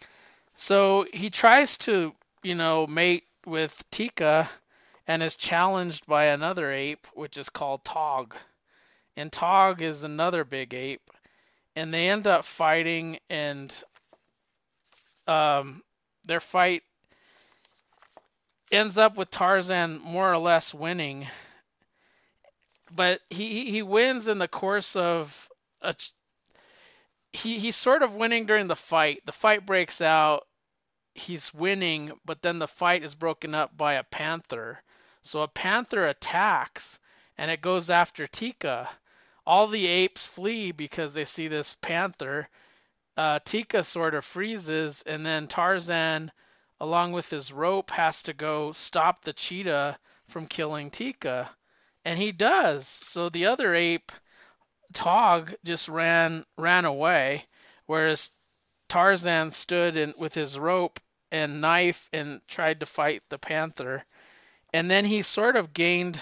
So he tries to, mate with Tika and is challenged by another ape, which is called Tog. And Tog is another big ape, and they end up fighting, and um, their fight ends up with Tarzan more or less winning, but he wins in the course of a, he's sort of winning during the fight. The fight breaks out, he's winning, but then the fight is broken up by a panther. So a panther attacks and it goes after Tika. all the apes flee because they see this panther. Tika sort of freezes, and then Tarzan, along with his rope, has to go stop the cheetah from killing Tika. And he does. So the other ape, Tog, just ran away, whereas Tarzan stood with his rope and knife and tried to fight the panther. And then he sort of gained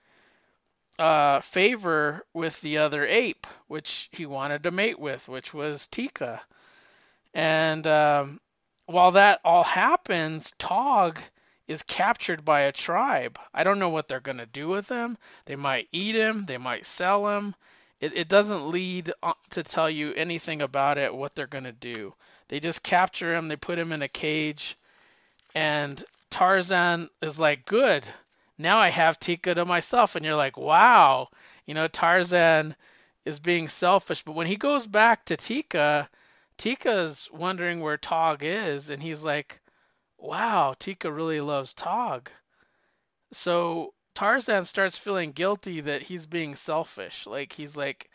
favor with the other ape, which he wanted to mate with, which was Tika. And while that all happens, Tog is captured by a tribe. I don't know what they're going to do with him. They might eat him, they might sell him. It doesn't lead to tell you anything about it, what they're going to do. They just capture him, they put him in a cage, and Tarzan is like, good, now I have Tika to myself. And you're like, wow, Tarzan is being selfish. But when he goes back to Tika, Tika's wondering where Tog is, and he's like, wow, Tika really loves Tog. So Tarzan starts feeling guilty that he's being selfish. Like he's like,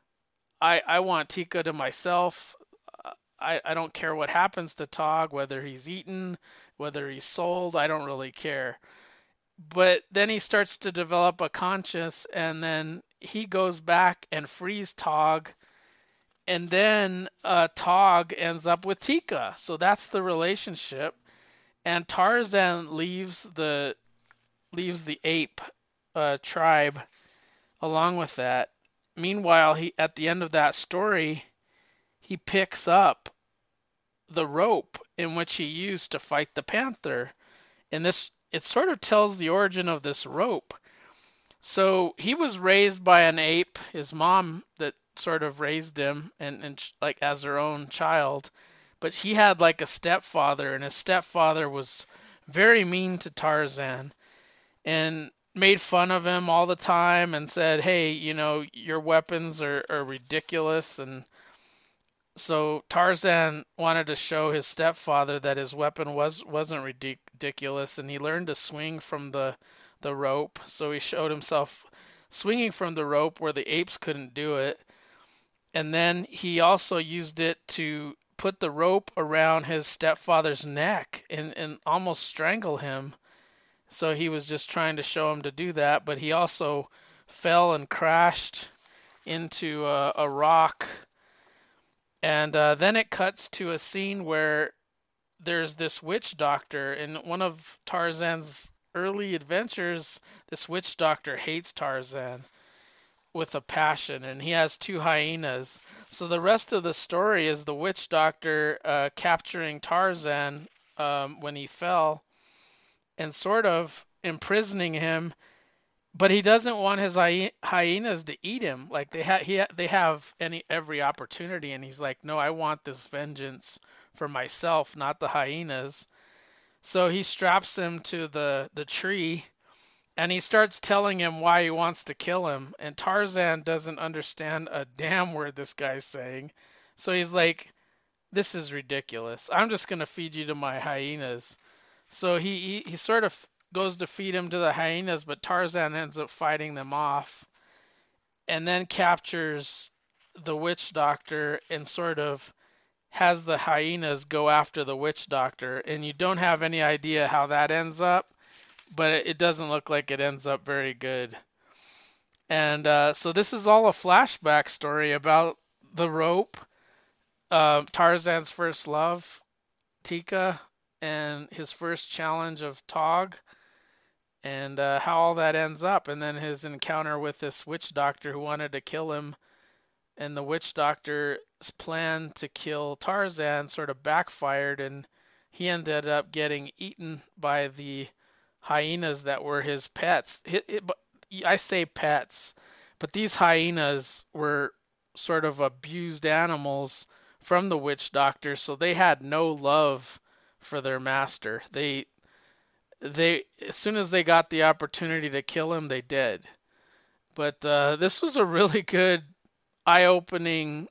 I want Tika to myself. I don't care what happens to Tog, whether he's eaten, whether he's sold, I don't really care. But then he starts to develop a conscience, and then he goes back and frees Tog, and then Tog ends up with Tika. So that's the relationship. And Tarzan leaves the ape tribe along with that. Meanwhile, he at the end of that story, he picks up the rope in which he used to fight the panther. And it sort of tells the origin of this rope. So he was raised by an ape, his mom that sort of raised him and like as her own child. But he had like a stepfather, and his stepfather was very mean to Tarzan and made fun of him all the time and said, hey, your weapons are ridiculous. And so Tarzan wanted to show his stepfather that his weapon wasn't ridiculous, and he learned to swing from the rope. So he showed himself swinging from the rope where the apes couldn't do it. And then he also used it to put the rope around his stepfather's neck and almost strangle him. So he was just trying to show him to do that, but he also fell and crashed into a rock. And then it cuts to a scene where there's this witch doctor. In one of Tarzan's early adventures, this witch doctor hates Tarzan with a passion, and he has two hyenas. So the rest of the story is the witch doctor capturing Tarzan when he fell and sort of imprisoning him, but he doesn't want his hyenas to eat him. Like they have every opportunity, and he's like, no, I want this vengeance for myself, not the hyenas. So he straps him to the tree, and he starts telling him why he wants to kill him. And Tarzan doesn't understand a damn word this guy's saying. So he's like, this is ridiculous. I'm just going to feed you to my hyenas. So he sort of goes to feed him to the hyenas, but Tarzan ends up fighting them off and then captures the witch doctor and sort of has the hyenas go after the witch doctor. And you don't have any idea how that ends up, but it doesn't look like it ends up very good. And so this is all a flashback story about the rope, Tarzan's first love, Tika, and his first challenge of Tog, and how all that ends up, and then his encounter with this witch doctor who wanted to kill him, and the witch doctor's plan to kill Tarzan sort of backfired, and he ended up getting eaten by the hyenas that were his pets. I say pets, but these hyenas were sort of abused animals from the witch doctor, so they had no love for their master. They as soon as they got the opportunity to kill him, they did. But this was a really good, eye-opening.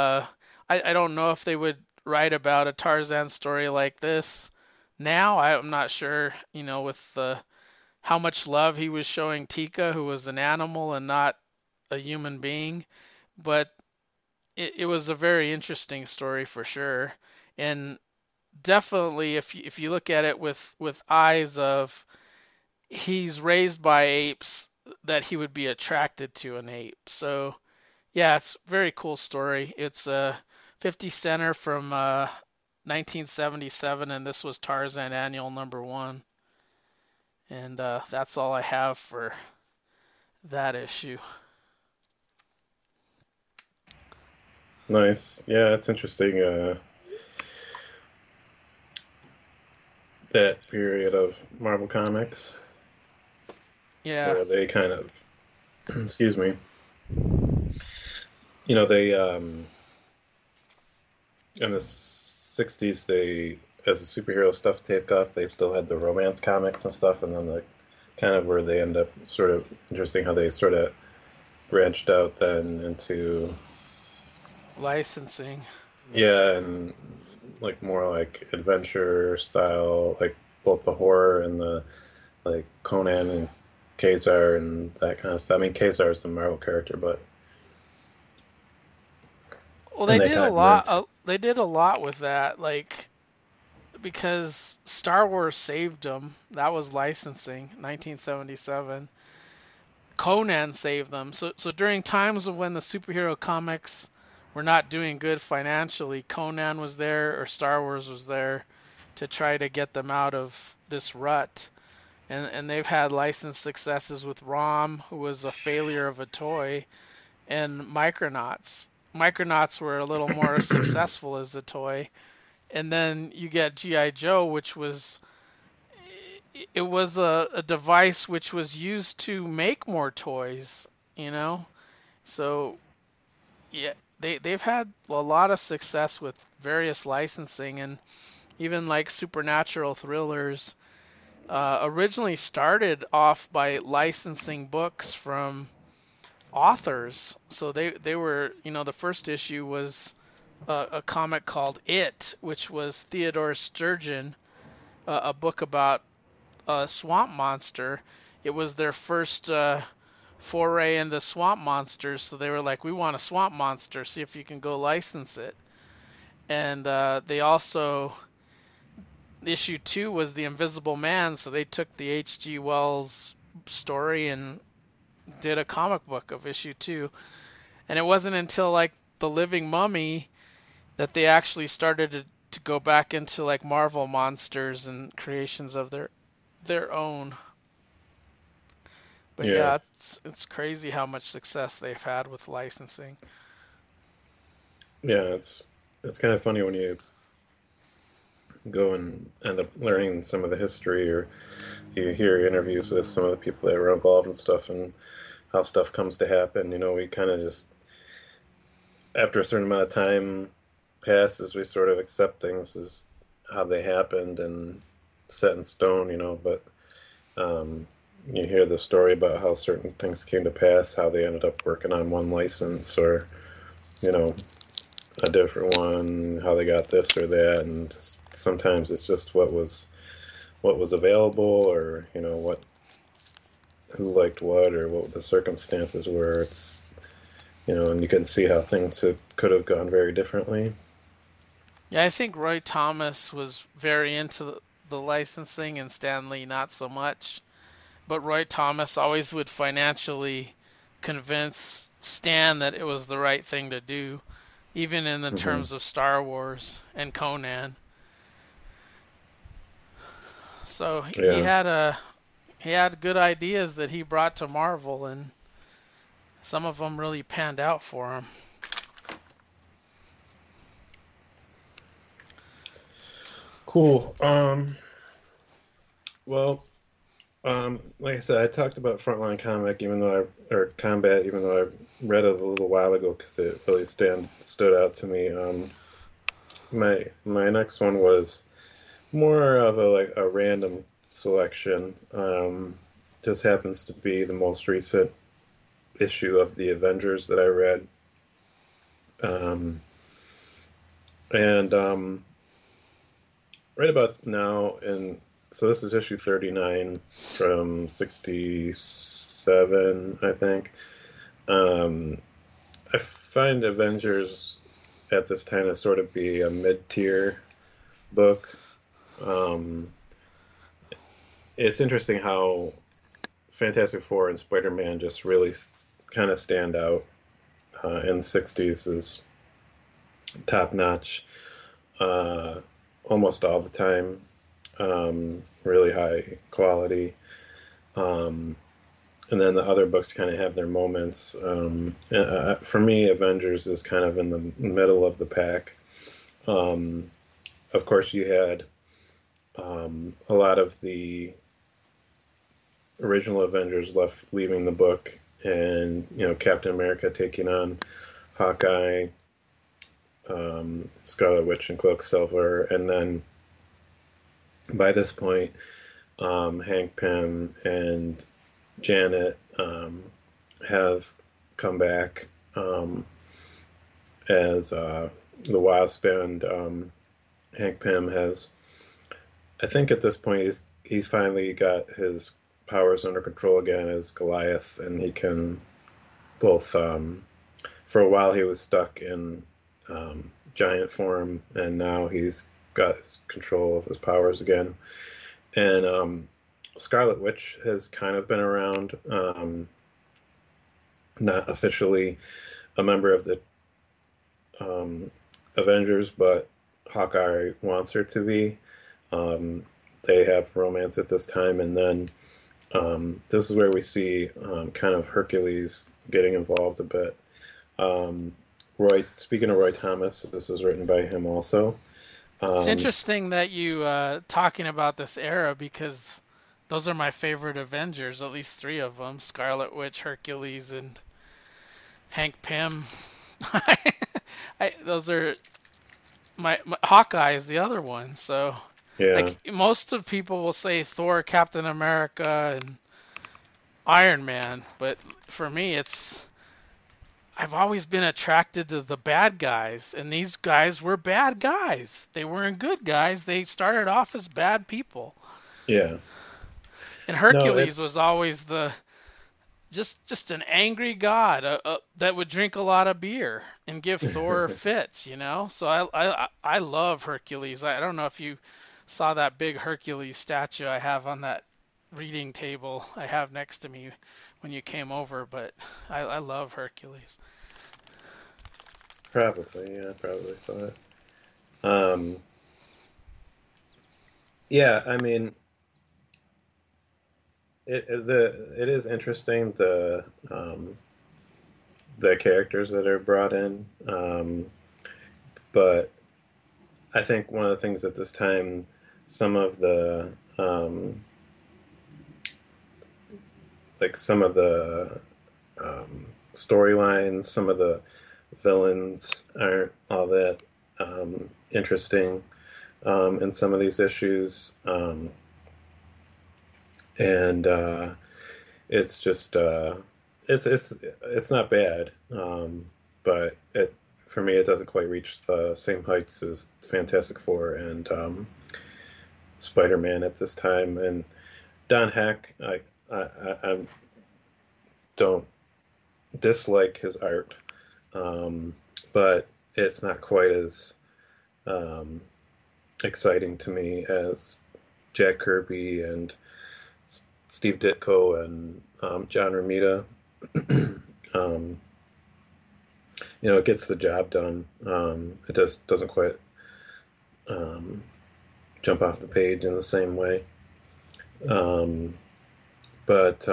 I don't know if they would write about a Tarzan story like this now. I'm not sure, with how much love he was showing Tika, who was an animal and not a human being, but it was a very interesting story for sure. And definitely, if you look at it with eyes of he's raised by apes, that he would be attracted to an ape. So yeah, it's a very cool story. It's a 50 center from 1977, and this was Tarzan Annual #1. And that's all I have for that issue. Nice. Yeah, it's interesting. That period of Marvel Comics Yeah, where they kind of, excuse me, you know, they in the '60s they, as the superhero stuff take off, they still had the romance comics and stuff, and then the kind of where they end up sort of interesting how they sort of branched out then into licensing. yeah, and like more like adventure style, like both the horror and the like Conan and Kazar and that kind of stuff. I mean, Kazar is a Marvel character, but Well, and they they did a kind of lot. meant They did a lot with that, like because Star Wars saved them. That was licensing, 1977. Conan saved them. So during times of when the superhero comics were not doing good financially, Conan was there or Star Wars was there to try to get them out of this rut. And they've had license successes with ROM, who was a failure of a toy, and Micronauts. Micronauts were a little more successful as a toy. And then you get GI Joe, which was it was a device which was used to make more toys, you know. So yeah, they've had a lot of success with various licensing, and even like supernatural thrillers. Originally started off by licensing books from authors. So they were, the first issue was a comic called It, which was Theodore Sturgeon, a book about a swamp monster. It was their first foray into swamp monsters, so they were like, we want a swamp monster, see if you can go license it. And they also, issue 2 was The Invisible Man, so they took the H.G. Wells story and did a comic book of issue 2. And it wasn't until like The Living Mummy that they actually started to go back into like Marvel monsters and creations of their own. But yeah, yeah, it's crazy how much success they've had with licensing. yeah. It's kind of funny when you go and end up learning some of the history, or you hear interviews with some of the people that were involved and stuff, and how stuff comes to happen. You know, we kind of just after a certain amount of time passes, we sort of accept things as how they happened and set in stone. You know, but you hear the story about how certain things came to pass, how they ended up working on one license or, you know, a different one, how they got this or that, and just, sometimes it's just what was available, or you know what who liked what, or what the circumstances were. It's you know, and you can see how things could have gone very differently. Yeah, I think Roy Thomas was very into the licensing and Stan Lee not so much. But Roy Thomas always would financially convince Stan that it was the right thing to do, even in the Hmm. terms of Star Wars and Conan. So Yeah, he had good ideas that he brought to Marvel, and some of them really panned out for him. cool. Well, like I said, I talked about Frontline Comic, even though or Combat, even though I read it a little while ago because it really stood out to me. My next one was more of a like a random selection. Just happens to be the most recent issue of the Avengers that I read, um, and right about now, and so this is issue 39 from 67, I think. Um, I find Avengers at this time to sort of be a mid-tier book. Um, it's interesting how Fantastic Four and Spider-Man just really kind of stand out in the 60s as top-notch almost all the time, really high quality. Um, and then the other books kind of have their moments. For me, Avengers is kind of in the middle of the pack. Um, of course, you had a lot of the original Avengers leaving the book, and Captain America taking on Hawkeye, Scarlet Witch, and Quicksilver, and then by this point, Hank Pym and Janet have come back as the Wasp, and Hank Pym has, I think at this point, he finally got his powers under control again as Goliath, and he can both. For a while, he was stuck in giant form, and now he's got his control of his powers again. And Scarlet Witch has kind of been around, not officially a member of the Avengers, but Hawkeye wants her to be. They have romance at this time, and then this is where we see kind of Hercules getting involved a bit. Speaking of Roy Thomas, this is written by him also. It's Um, interesting that you talking about this era because those are my favorite Avengers, at least three of them: Scarlet Witch, Hercules, and Hank Pym. Those are my Hawkeye is the other one. So yeah, like most of people will say Thor, Captain America, and Iron Man, but for me it's I've always been attracted to the bad guys, and these guys were bad guys. They weren't good guys. They started off as bad people. yeah. And No, Hercules it's was always the just an angry god that would drink a lot of beer and give Thor fits, you know. So I love Hercules. I don't know if you saw that big Hercules statue I have on that reading table I have next to me when you came over, but I love Hercules. probably, yeah, I probably saw it. Um, yeah, I mean, it is interesting the characters that are brought in, but I think one of the things at this time, some of the some of the storylines, some of the villains aren't all that interesting in some of these issues, and it's just it's not bad, but it for me it doesn't quite reach the same heights as Fantastic Four and Spider-Man at this time. And Don Heck, I don't dislike his art, um, but it's not quite as um, exciting to me as Jack Kirby and Steve Ditko and John Romita. um, it gets the job done. It just doesn't quite um, jump off the page in the same way. Um, but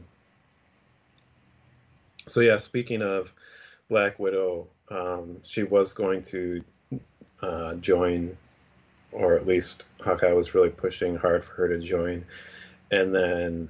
so yeah, speaking of Black Widow, she was going to join, or at least Hawkeye was really pushing hard for her to join, and then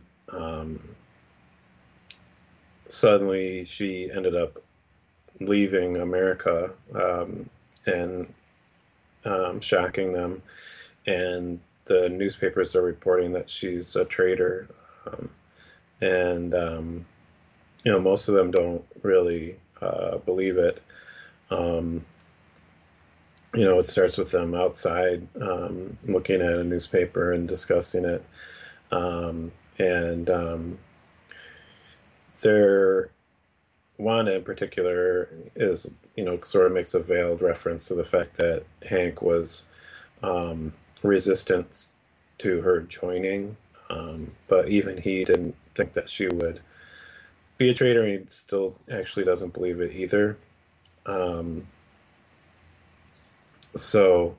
suddenly she ended up leaving America and shocking them, and the newspapers are reporting that she's a traitor, and most of them don't really believe it. Um, it starts with them outside looking at a newspaper and discussing it, and they're Wanda in particular is, sort of makes a veiled reference to the fact that Hank was resistant to her joining, but even he didn't think that she would be a traitor, and he still actually doesn't believe it either. Um, so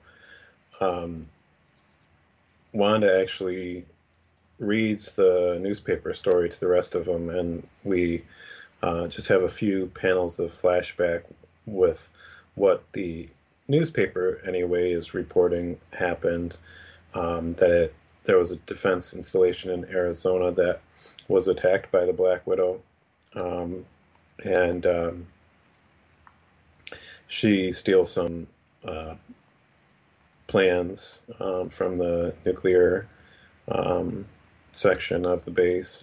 Wanda actually reads the newspaper story to the rest of them, and we just have a few panels of flashback with what the newspaper, anyway, is reporting happened. There was a defense installation in Arizona that was attacked by the Black Widow, and she steals some plans from the nuclear section of the base.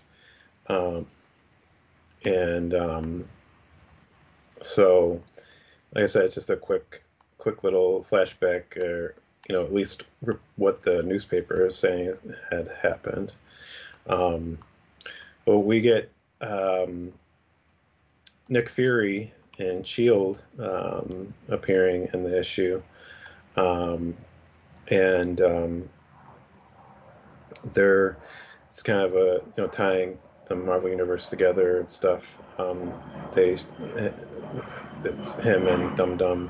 So, like I said, it's just a quick little flashback, or at least what the newspaper is saying had happened. Well, we get Nick Fury and Shield appearing in the issue, and it's kind of a tying the Marvel Universe together and stuff. It's him and Dum Dum,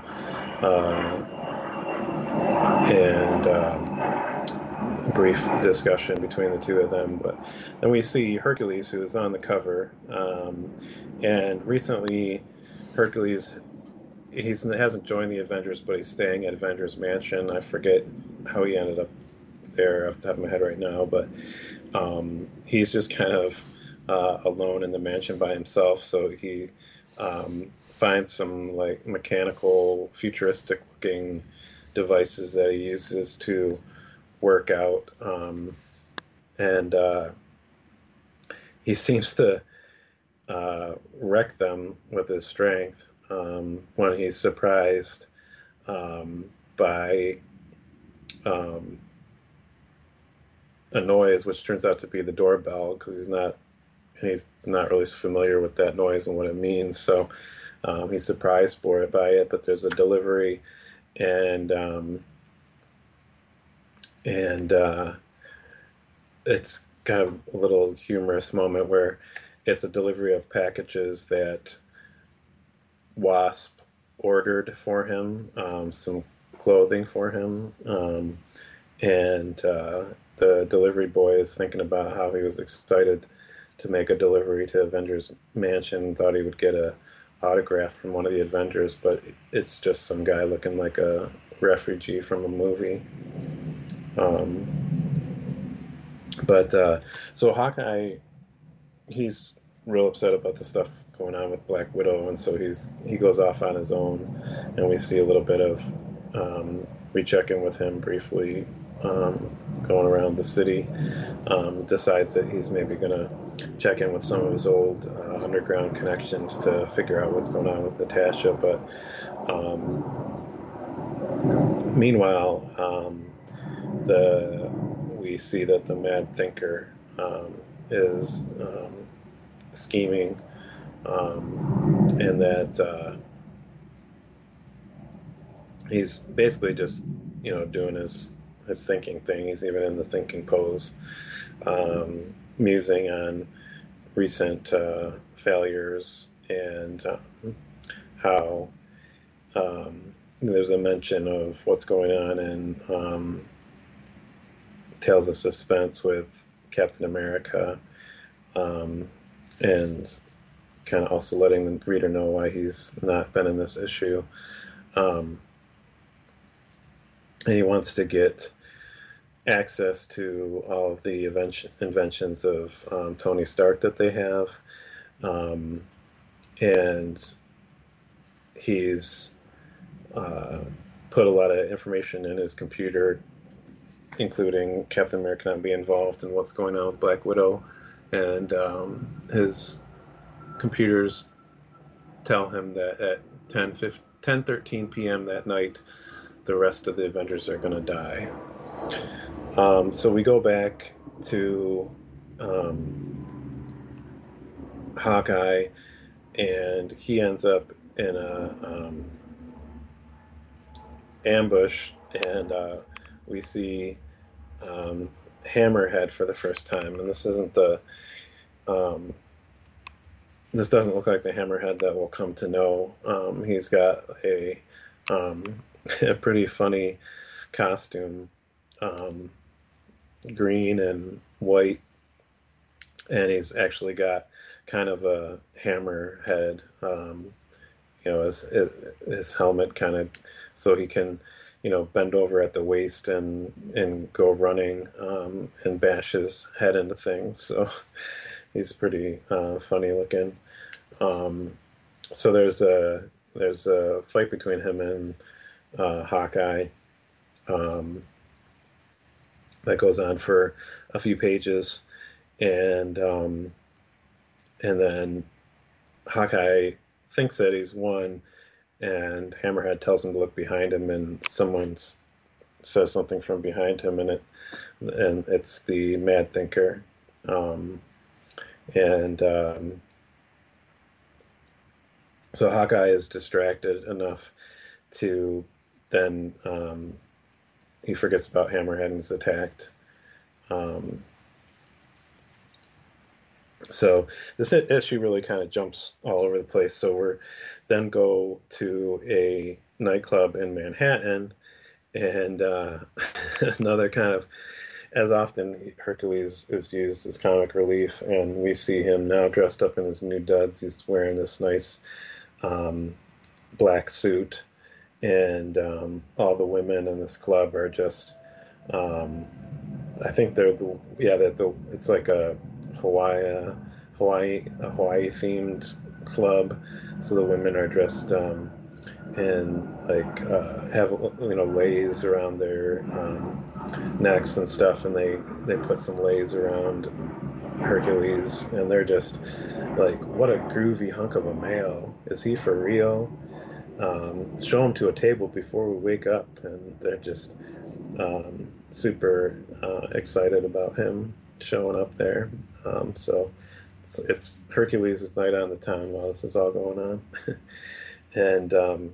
and brief discussion between the two of them. But then we see Hercules, who is on the cover, and recently Hercules, he hasn't joined the Avengers, but he's staying at Avengers Mansion. I forget how he ended up there off the top of my head right now, but he's just kind of alone in the mansion by himself. So he finds some like mechanical, futuristic-looking devices that he uses to work out, and he seems to wreck them with his strength when he's surprised by a noise, which turns out to be the doorbell, because he's not really familiar with that noise and what it means. So he's surprised by it, but there's a delivery, and it's kind of a little humorous moment where it's a delivery of packages that Wasp ordered for him, some clothing for him, and the delivery boy is thinking about how he was excited to make a delivery to Avengers Mansion, thought he would get a autograph from one of the Avengers, but it's just some guy looking like a refugee from a movie. So Hawkeye, he's real upset about the stuff going on with Black Widow, and so he goes off on his own, and we see a little bit of we check in with him briefly, going around the city. Decides that he's maybe gonna check in with some of his old underground connections to figure out what's going on with Natasha, but meanwhile, we see that the Mad Thinker is scheming, and that he's basically just doing his thinking thing. He's even in the thinking pose, musing on recent failures, and how there's a mention of what's going on in Tales of Suspense with Captain America, and kind of also letting the reader know why he's not been in this issue. And he wants to get access to all of the inventions of Tony Stark that they have, and he's put a lot of information in his computer, including Captain America not being involved in what's going on with Black Widow, and his computers tell him that at 10:13 p.m. that night, the rest of the Avengers are going to die. So we go back to Hawkeye, and he ends up in a ambush, and we see um, Hammerhead for the first time. And um, this doesn't look like the Hammerhead that we'll come to know. He's got um, a pretty funny costume, um, green and white, and he's actually got kind of a hammer head. His helmet kind of, so he can, bend over at the waist and go running, and bash his head into things. So he's pretty funny looking. Um, so there's a fight between him and Hawkeye, um, that goes on for a few pages, and and then Hawkeye thinks that he's won, and Hammerhead tells him to look behind him, and someone says something from behind him, and it's the Mad Thinker, um, and so Hawkeye is distracted enough to then he forgets about Hammerhead and is attacked. Um, So this issue really kind of jumps all over the place. So we're then go to a nightclub in Manhattan, and another kind of, as often, Hercules is used as comic relief, and we see him now dressed up in his new duds. He's wearing this nice um, black suit, and all the women in this club are just, um, I think they're it's like a Hawaii Hawaii themed club. So the women are dressed in like have leis around their necks and stuff, and they put some leis around Hercules, and they're just like, what a groovy hunk of a male. Is he for real? Show him to a table before we wake up, and they're just super excited about him showing up there. So it's Hercules' night on the town while this is all going on. And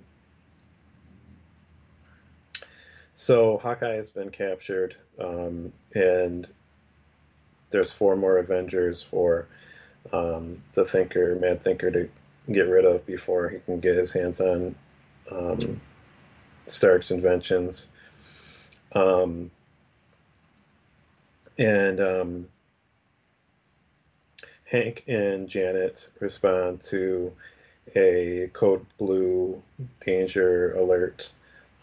so Hawkeye has been captured, and there's 4 more Avengers for the Mad Thinker, to get rid of before he can get his hands on Stark's inventions. And Hank and Janet respond to a code blue danger alert.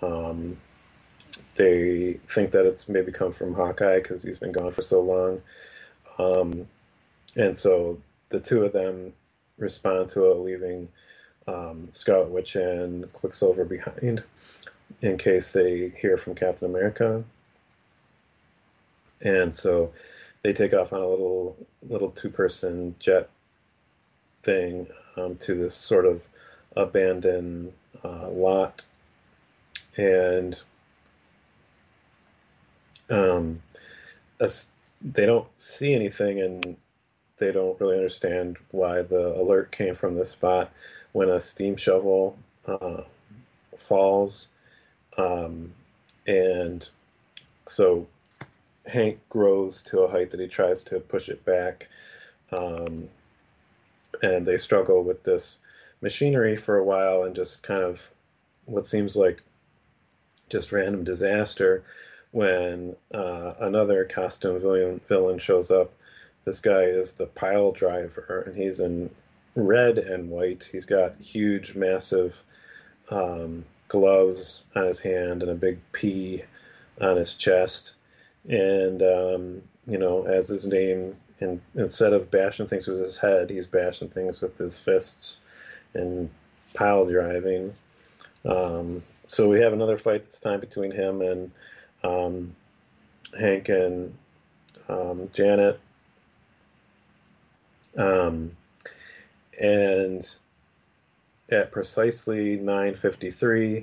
They think that it's maybe come from Hawkeye because he's been gone for so long. And so the two of them respond to it, leaving Scarlet Witch and Quicksilver behind in case they hear from Captain America. And so they take off on a little 2-person jet thing to this sort of abandoned lot, and they don't see anything, and they don't really understand why the alert came from this spot when a steam shovel falls, and so Hank grows to a height that he tries to push it back, and they struggle with this machinery for a while, and just kind of what seems like just random disaster when another costume villain shows up. This guy is the pile driver, and he's in red and white. He's got huge, massive gloves on his hand and a big P on his chest. And, as his name, and instead of bashing things with his head, he's bashing things with his fists and pile driving. So we have another fight this time between him and Hank and Janet. And at precisely 9:53,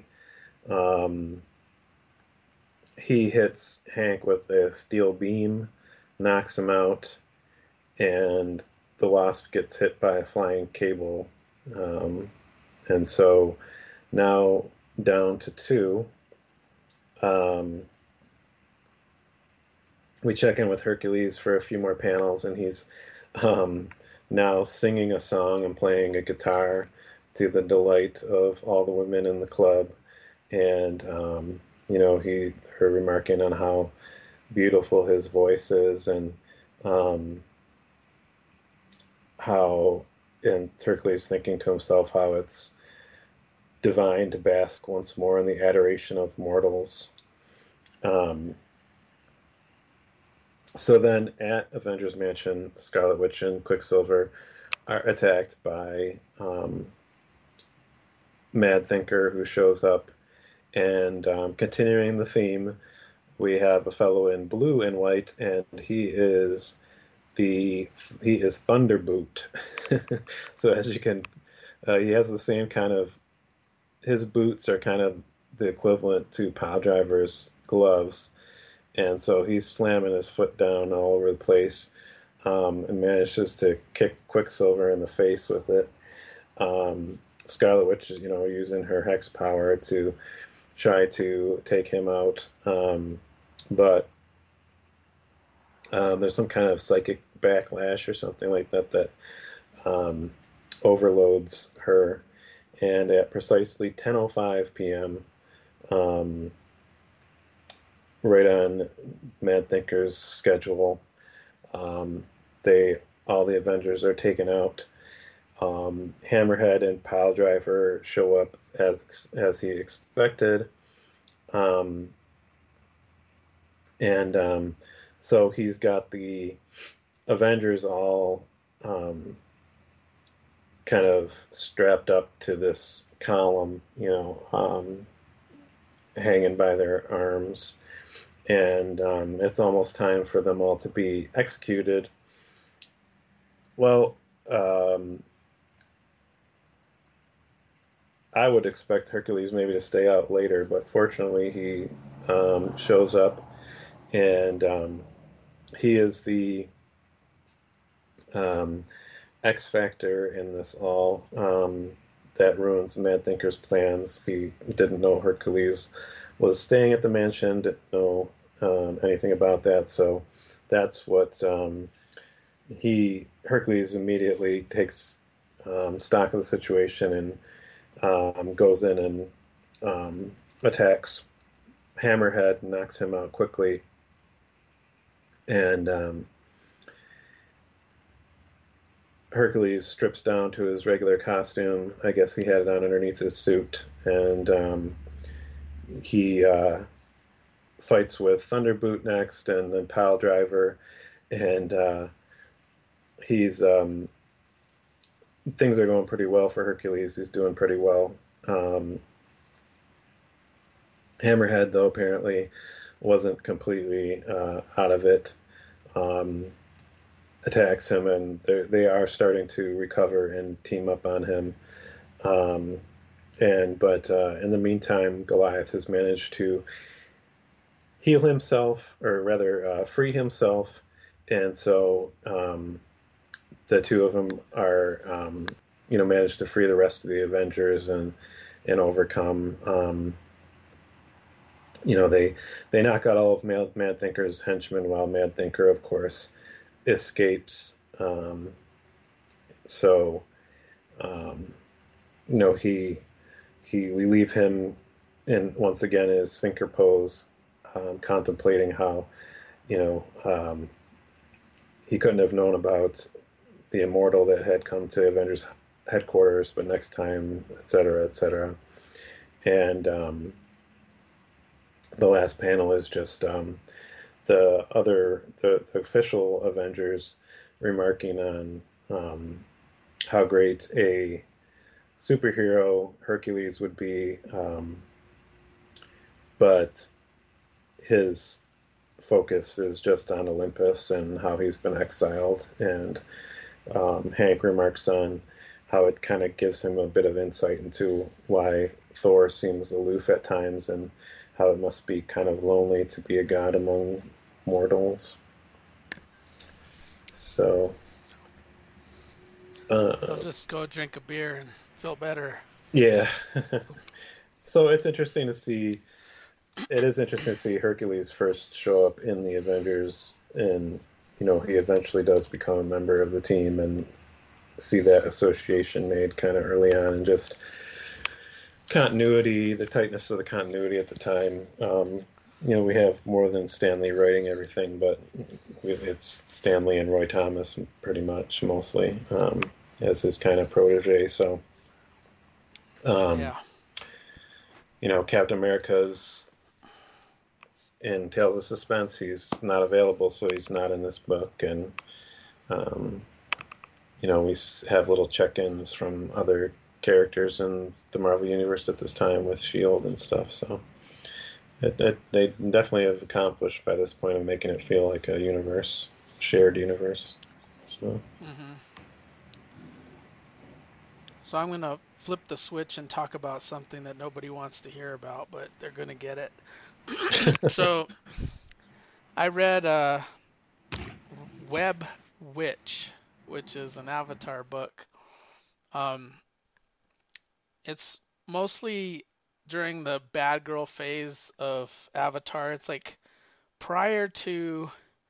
he hits Hank with a steel beam, knocks him out, and the Wasp gets hit by a flying cable Um, and so now down to two. Um, we check in with Hercules for a few more panels, and he's um, now singing a song and playing a guitar to the delight of all the women in the club. And they're remarking on how beautiful his voice is, and um, how, and Hercules thinking to himself how it's divine to bask once more in the adoration of mortals. Um, So then at Avengers Mansion, Scarlet Witch and Quicksilver are attacked by Mad Thinker, who shows up. And continuing the theme, we have a fellow in blue and white, and he is Thunderboot. So as you can, he has the same kind of, his boots are kind of the equivalent to Piledriver's gloves, and so he's slamming his foot down all over the place, and manages to kick Quicksilver in the face with it. Scarlet Witch is, using her hex power to try to take him out, but there's some kind of psychic backlash or something like that that overloads her, and at precisely 10:05 p.m., right on Mad Thinker's schedule, they all the Avengers are taken out. Hammerhead and Piledriver show up as he expected, um, and so he's got the Avengers all kind of strapped up to this column, hanging by their arms, and it's almost time for them all to be executed. Well, I would expect Hercules maybe to stay out later, but fortunately he shows up, and he is the um, X factor in this all, that ruins Mad Thinker's plans. He didn't know Hercules was staying at the mansion, didn't know anything about that, so that's what Hercules immediately takes stock of the situation, and goes in and attacks Hammerhead, knocks him out quickly, and Hercules strips down to his regular costume. I guess he had it on underneath his suit, and he fights with Thunderboot next, and then Piledriver, and he's things are going pretty well for Hercules. He's doing pretty well. Hammerhead, though, apparently wasn't completely out of it. Attacks him, and they are starting to recover and team up on him. But in the meantime, Goliath has managed to heal himself, or rather, free himself, and so the two of them are, managed to free the rest of the Avengers and overcome. They knock out all of Mad Thinker's henchmen, while Mad Thinker, of course, escapes. So, we leave him in once again his thinker pose, contemplating how, he couldn't have known about the immortal that had come to Avengers headquarters, but next time, etc., etc. And the last panel is just the official Avengers remarking on how great a superhero Hercules would be, but his focus is just on Olympus and how he's been exiled. And Hank remarks on how it kind of gives him a bit of insight into why Thor seems aloof at times, and how it must be kind of lonely to be a god among mortals. So He'll Uh, just go drink a beer and feel better. yeah. So it's interesting to see. It is interesting to see Hercules first show up in the Avengers, and he eventually does become a member of the team, and see that association made kind of early on, and just continuity, the tightness of the continuity at the time. We have more than Stanley writing everything, but it's Stanley and Roy Thomas pretty much mostly as his kind of protege. So, um, Yeah. Captain America's in Tales of Suspense. He's not available, so he's not in this book, and um, we have little check-ins from other characters in the Marvel Universe at this time with Shield and stuff. So they definitely have accomplished by this point of making it feel like a universe, shared universe. So hmm So I'm gonna flip the switch and talk about something that nobody wants to hear about, but they're gonna get it. So I read Web Witch, which is an Avatar book. Um, it's mostly during the bad girl phase of Avatar. It's like prior to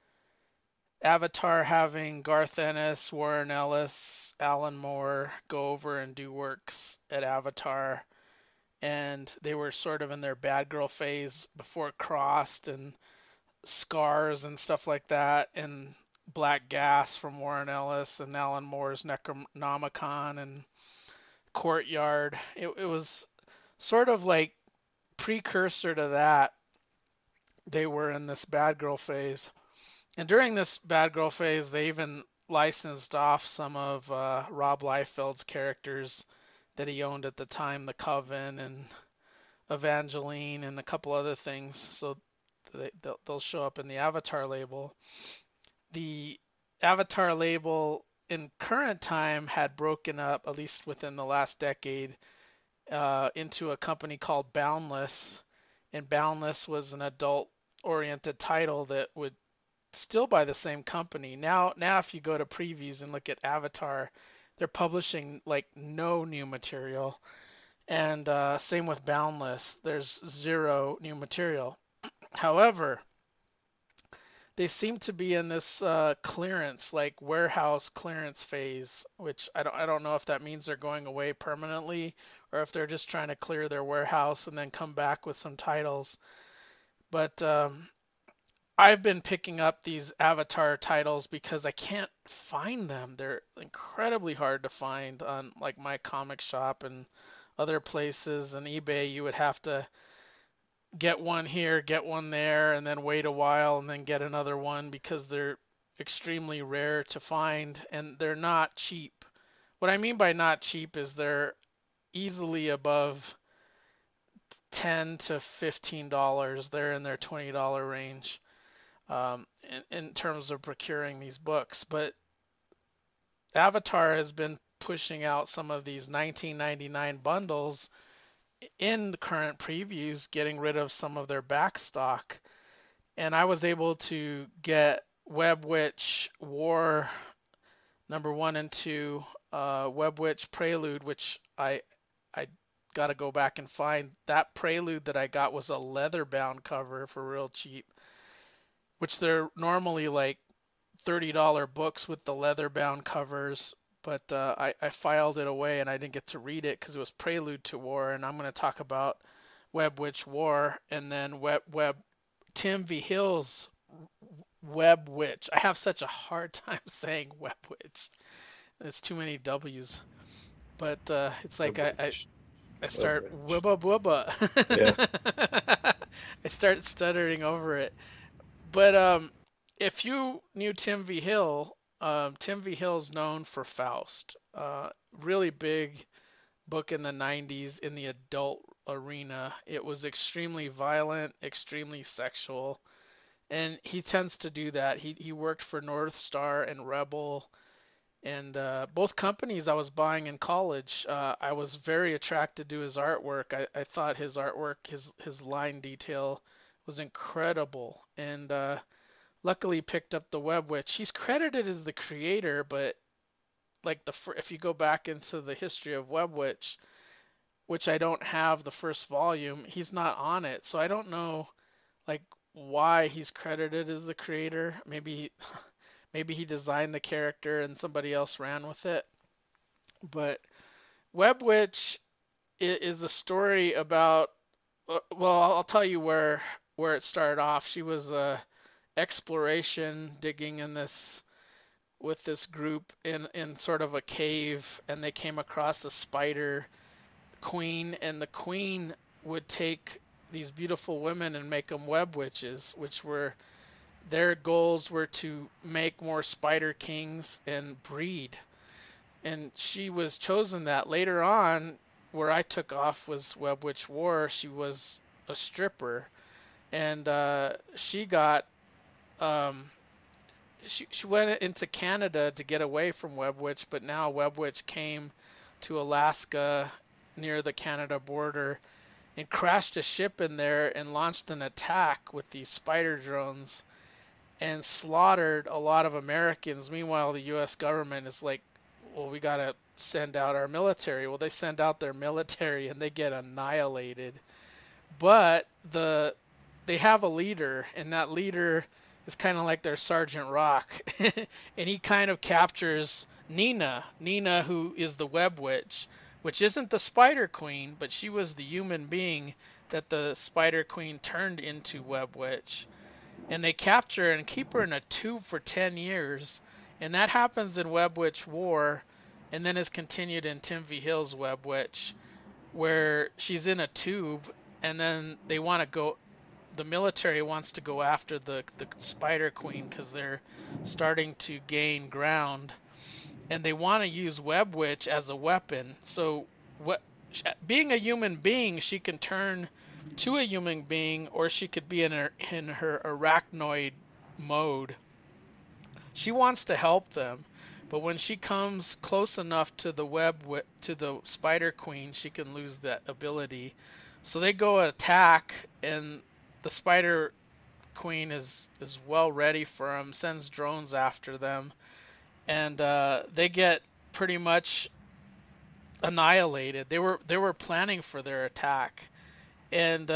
Avatar having Garth Ennis, Warren Ellis, Alan Moore go over and do works at Avatar, and they were sort of in their bad girl phase before it crossed, and Scars and stuff like that, and Black Gas from Warren Ellis and Alan Moore's Necronomicon and Courtyard. It was sort of like precursor to that. They were in this bad girl phase. And during this bad girl phase, they even licensed off some of Rob Liefeld's characters that he owned at the time, the Coven and Evangeline and a couple other things. So they'll show up in the Avatar label. The Avatar label in current time had broken up, at least within the last decade, into a company called Boundless. And Boundless was an adult oriented title that would still by the same company. Now if you go to previews and look at Avatar, they're publishing like no new material. And same with Boundless, there's zero new material. However, they seem to be in this clearance, like warehouse clearance phase, which I don't know if that means they're going away permanently or if they're just trying to clear their warehouse and then come back with some titles. But I've been picking up these Avatar titles because I can't find them. They're incredibly hard to find on like my comic shop and other places and eBay. You would have to get one here, get one there, and then wait a while and then get another one because they're extremely rare to find and they're not cheap. What I mean by not cheap is they're easily above $10 to $15. They're in their $20 range in terms of procuring these books. But Avatar has been pushing out some of these 1999 bundles in the current previews, getting rid of some of their back stock. And I was able to get Web Witch War number 1 and 2, Web Witch Prelude, which I got to go back and find. That Prelude that I got was a leather bound cover for real cheap, which they're normally like $30 books with the leather bound covers. But I filed it away and I didn't get to read it because it was Prelude to War. And I'm going to talk about Web Witch War and then Web Tim V. Hill's Web Witch. I have such a hard time saying Web Witch. It's too many W's. But it's like I start wibba wibba. yeah, I start stuttering over it. But if you knew Tim V. Hill, Tim V. Hill's known for Faust. Really big book in the 90s in the adult arena. It was extremely violent, extremely sexual, and he tends to do that. He worked for North Star and Rebel, and both companies I was buying in college. I was very attracted to his artwork. I thought his artwork, his line detail was incredible, and luckily picked up the Web Witch. He's credited as the creator, but like if you go back into the history of Webwitch, which I don't have the first volume, he's not on it. So I don't know like why he's credited as the creator. Maybe he designed the character and somebody else ran with it. But Webwitch is a story about well, I'll tell you where it started off. She was exploration digging in this with this group in sort of a cave, and they came across a spider queen, and the queen would take these beautiful women and make them web witches, which were their goals were to make more spider kings and breed. And she was chosen that. Later on, where I took off was Web Witch War. She was a stripper, and she got she went into Canada to get away from Web Witch, but now Web Witch came to Alaska near the Canada border and crashed a ship in there and launched an attack with these spider drones and slaughtered a lot of Americans. Meanwhile, the U.S. government is like, well, we got to send out our military. Well, they send out their military and they get annihilated. But they have a leader, and that leader is kind of like their Sergeant Rock. And he kind of captures Nina, who is the Web Witch, which isn't the Spider Queen, but she was the human being that the Spider Queen turned into Web Witch. And they capture her and keep her in a tube for 10 years. And that happens in Web Witch War, and then is continued in Tim V. Hill's Web Witch, where she's in a tube, and then the military wants to go after the Spider Queen because they're starting to gain ground, and they want to use Web Witch as a weapon. So, being a human being, she can turn to a human being, or she could be in her arachnoid mode. She wants to help them, but when she comes close enough to the Spider Queen, she can lose that ability. So they go attack, and the Spider Queen is well ready for them, sends drones after them, and they get pretty much annihilated. They were planning for their attack, and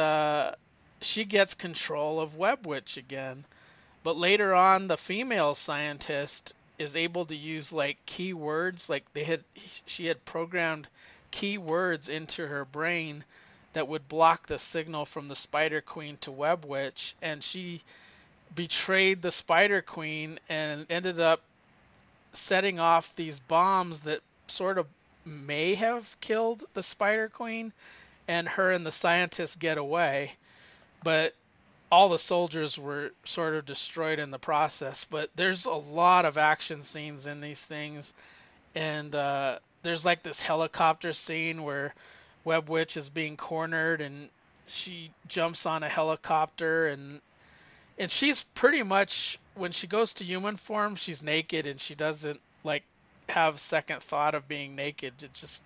she gets control of Web Witch again. But later on, the female scientist is able to use like keywords, like she had programmed keywords into her brain that would block the signal from the Spider Queen to Web Witch, and she betrayed the Spider Queen and ended up setting off these bombs that sort of may have killed the Spider Queen, and her and the scientist get away. But all the soldiers were sort of destroyed in the process. But there's a lot of action scenes in these things, and there's like this helicopter scene where Web Witch is being cornered, and she jumps on a helicopter, and she's pretty much, when she goes to human form, she's naked, and she doesn't like have second thought of being naked. It just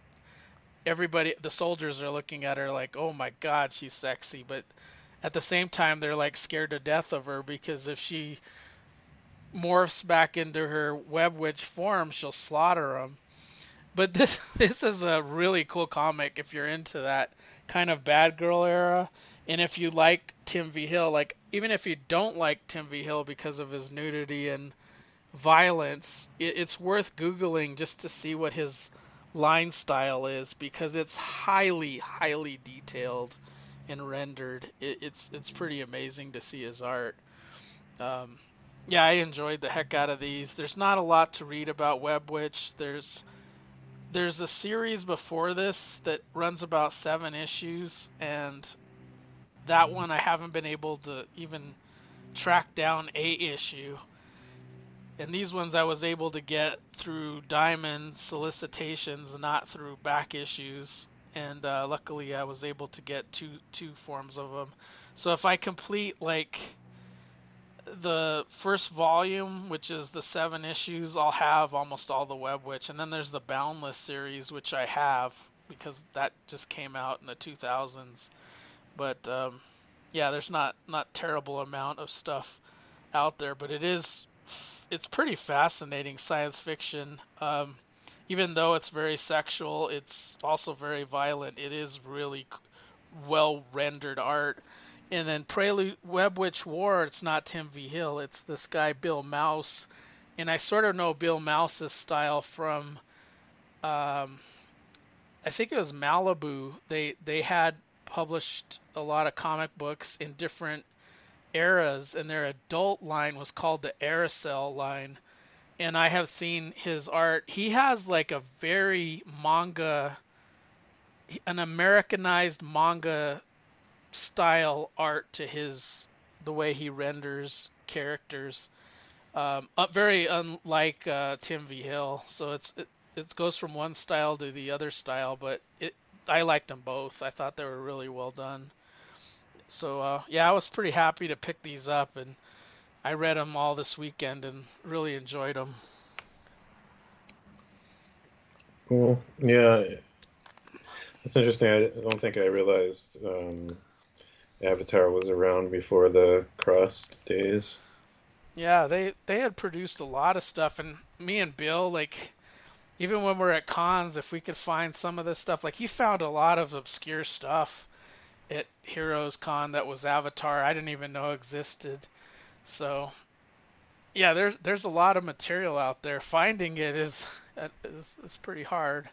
the soldiers are looking at her like, oh my God, she's sexy, but at the same time, they're like scared to death of her, because if she morphs back into her Web Witch form, she'll slaughter them. But this is a really cool comic if you're into that kind of bad girl era, and if you like Tim V. Hill, like even if you don't like Tim V. Hill because of his nudity and violence, it's worth Googling just to see what his line style is, because it's highly, highly detailed and rendered. It's pretty amazing to see his art. Yeah, I enjoyed the heck out of these. There's not a lot to read about Web Witch. There's a series before this that runs about 7 issues, and that one I haven't been able to even track down a issue. And these ones I was able to get through Diamond solicitations, not through back issues. And luckily I was able to get two forms of them. So if I complete like the first volume, which is the 7 issues, I'll have almost all the Web Witch. And then there's the Boundless series, which I have because that just came out in the 2000s. But yeah, there's not terrible amount of stuff out there, but it's pretty fascinating science fiction. even though it's very sexual, it's also very violent. It is really well rendered art. And then Prelude Web Witch War, it's not Tim V. Hill, it's this guy Bill Mouse. And I sort of know Bill Mouse's style from um, I think it was Malibu. They had published a lot of comic books in different eras, and their adult line was called the Aerosol line. And I have seen his art. He has like a very manga, an Americanized manga style art to his the way he renders characters. Very unlike Tim V. Hill. So it goes from one style to the other style, but I liked them both. I thought they were really well done. So yeah, I was pretty happy to pick these up, and I read them all this weekend and really enjoyed them. Cool. Yeah, it's interesting. I don't think I realized Avatar was around before the Crossed days. Yeah, they had produced a lot of stuff, and me and Bill, like even when we're at cons, if we could find some of this stuff, like he found a lot of obscure stuff at Heroes Con that was Avatar I didn't even know existed. So yeah, there's a lot of material out there. Finding it is pretty hard.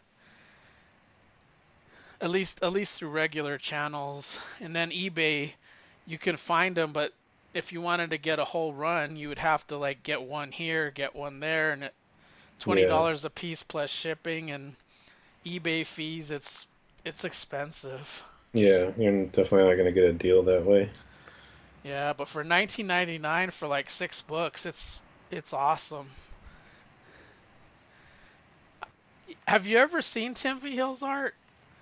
At least through regular channels. And then eBay, you can find them, but if you wanted to get a whole run, you would have to like get one here, get one there, and Yeah, $20 a piece plus shipping and eBay fees. It's expensive. yeah, you're definitely not gonna get a deal that way. Yeah, but for 19.99 for like 6 books, it's awesome. Have you ever seen Tim V. Hill's art?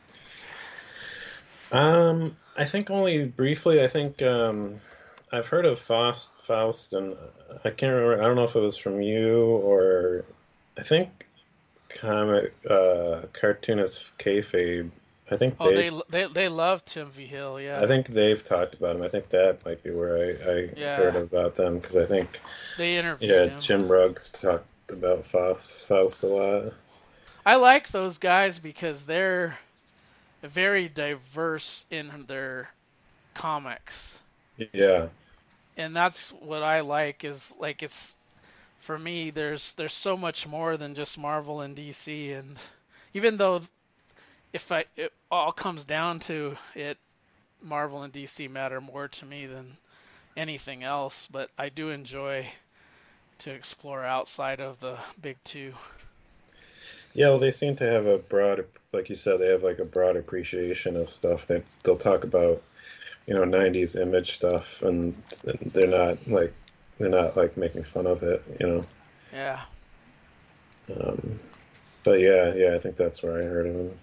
I think only briefly. I think I've heard of Faust, and I can't remember. I don't know if it was from you or I think comic cartoonist kayfabe. I think Oh, they've they love Tim V. Hill. I Yeah, think they've talked about him. I think that might be where I heard yeah. about them because I think They interviewed yeah, him. Jim Ruggs talked about Faust a lot. I like those guys because they're very diverse in their comics. Yeah, And that's what I like is like it's for me there's so much more than just Marvel and DC, and even though if it all comes down to it, Marvel and DC matter more to me than anything else, but I do enjoy to explore outside of the big two. yeah. Well, they seem to have a broad, like you said, they have like a broad appreciation of stuff. They'll talk about 90s image stuff, and they're not like making fun of it. Yeah. Um, but yeah, I think that's where I heard of him.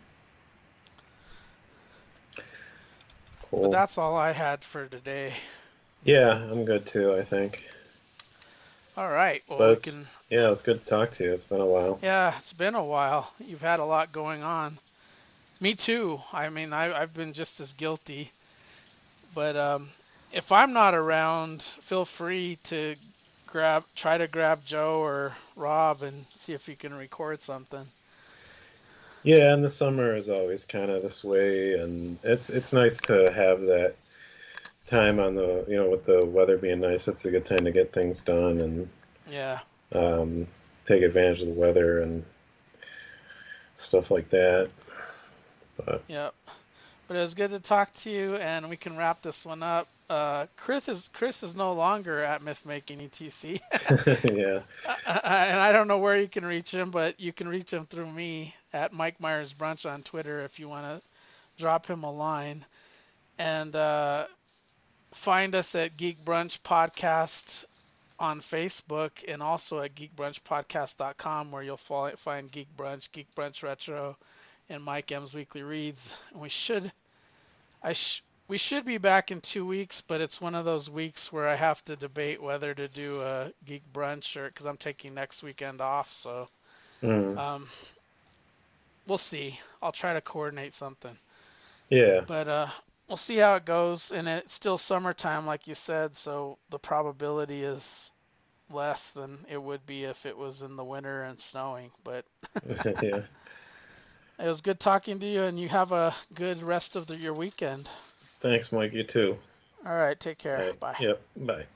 But Cool. that's all I had for today. Yeah, I'm good too, I think. All right. Well, But we it's, can. yeah, it's good to talk to you. It's been a while. Yeah, it's been a while. You've had a lot going on. Me too. I mean, I've been just as guilty. But if I'm not around, feel free to try to grab Joe or Rob and see if you can record something. Yeah, and the summer is always kind of this way, and it's nice to have that time on with the weather being nice. It's a good time to get things done and Yeah. um, take advantage of the weather and stuff like that. But Yep. But it was good to talk to you, and we can wrap this one up. Chris is no longer at Mythmaking ETC, yeah, and I don't know where you can reach him, but you can reach him through me at Mike Myers Brunch on Twitter if you want to drop him a line. And find us at Geek Brunch Podcast on Facebook and also at geekbrunchpodcast.com where you'll find Geek Brunch, Geek Brunch Retro, and Mike M's Weekly Reads. And I sh- we should be back in 2 weeks, but it's one of those weeks where I have to debate whether to do a Geek Brunch or because I'm taking next weekend off. So mm, um, we'll see. I'll try to coordinate something, yeah, but we'll see how it goes. And it's still summertime, like you said, so the probability is less than it would be if it was in the winter and snowing. But Yeah. it was good talking to you, and you have a good rest of your weekend. Thanks, Mike. You too. All right, take All care. right. Bye. Yep. Bye.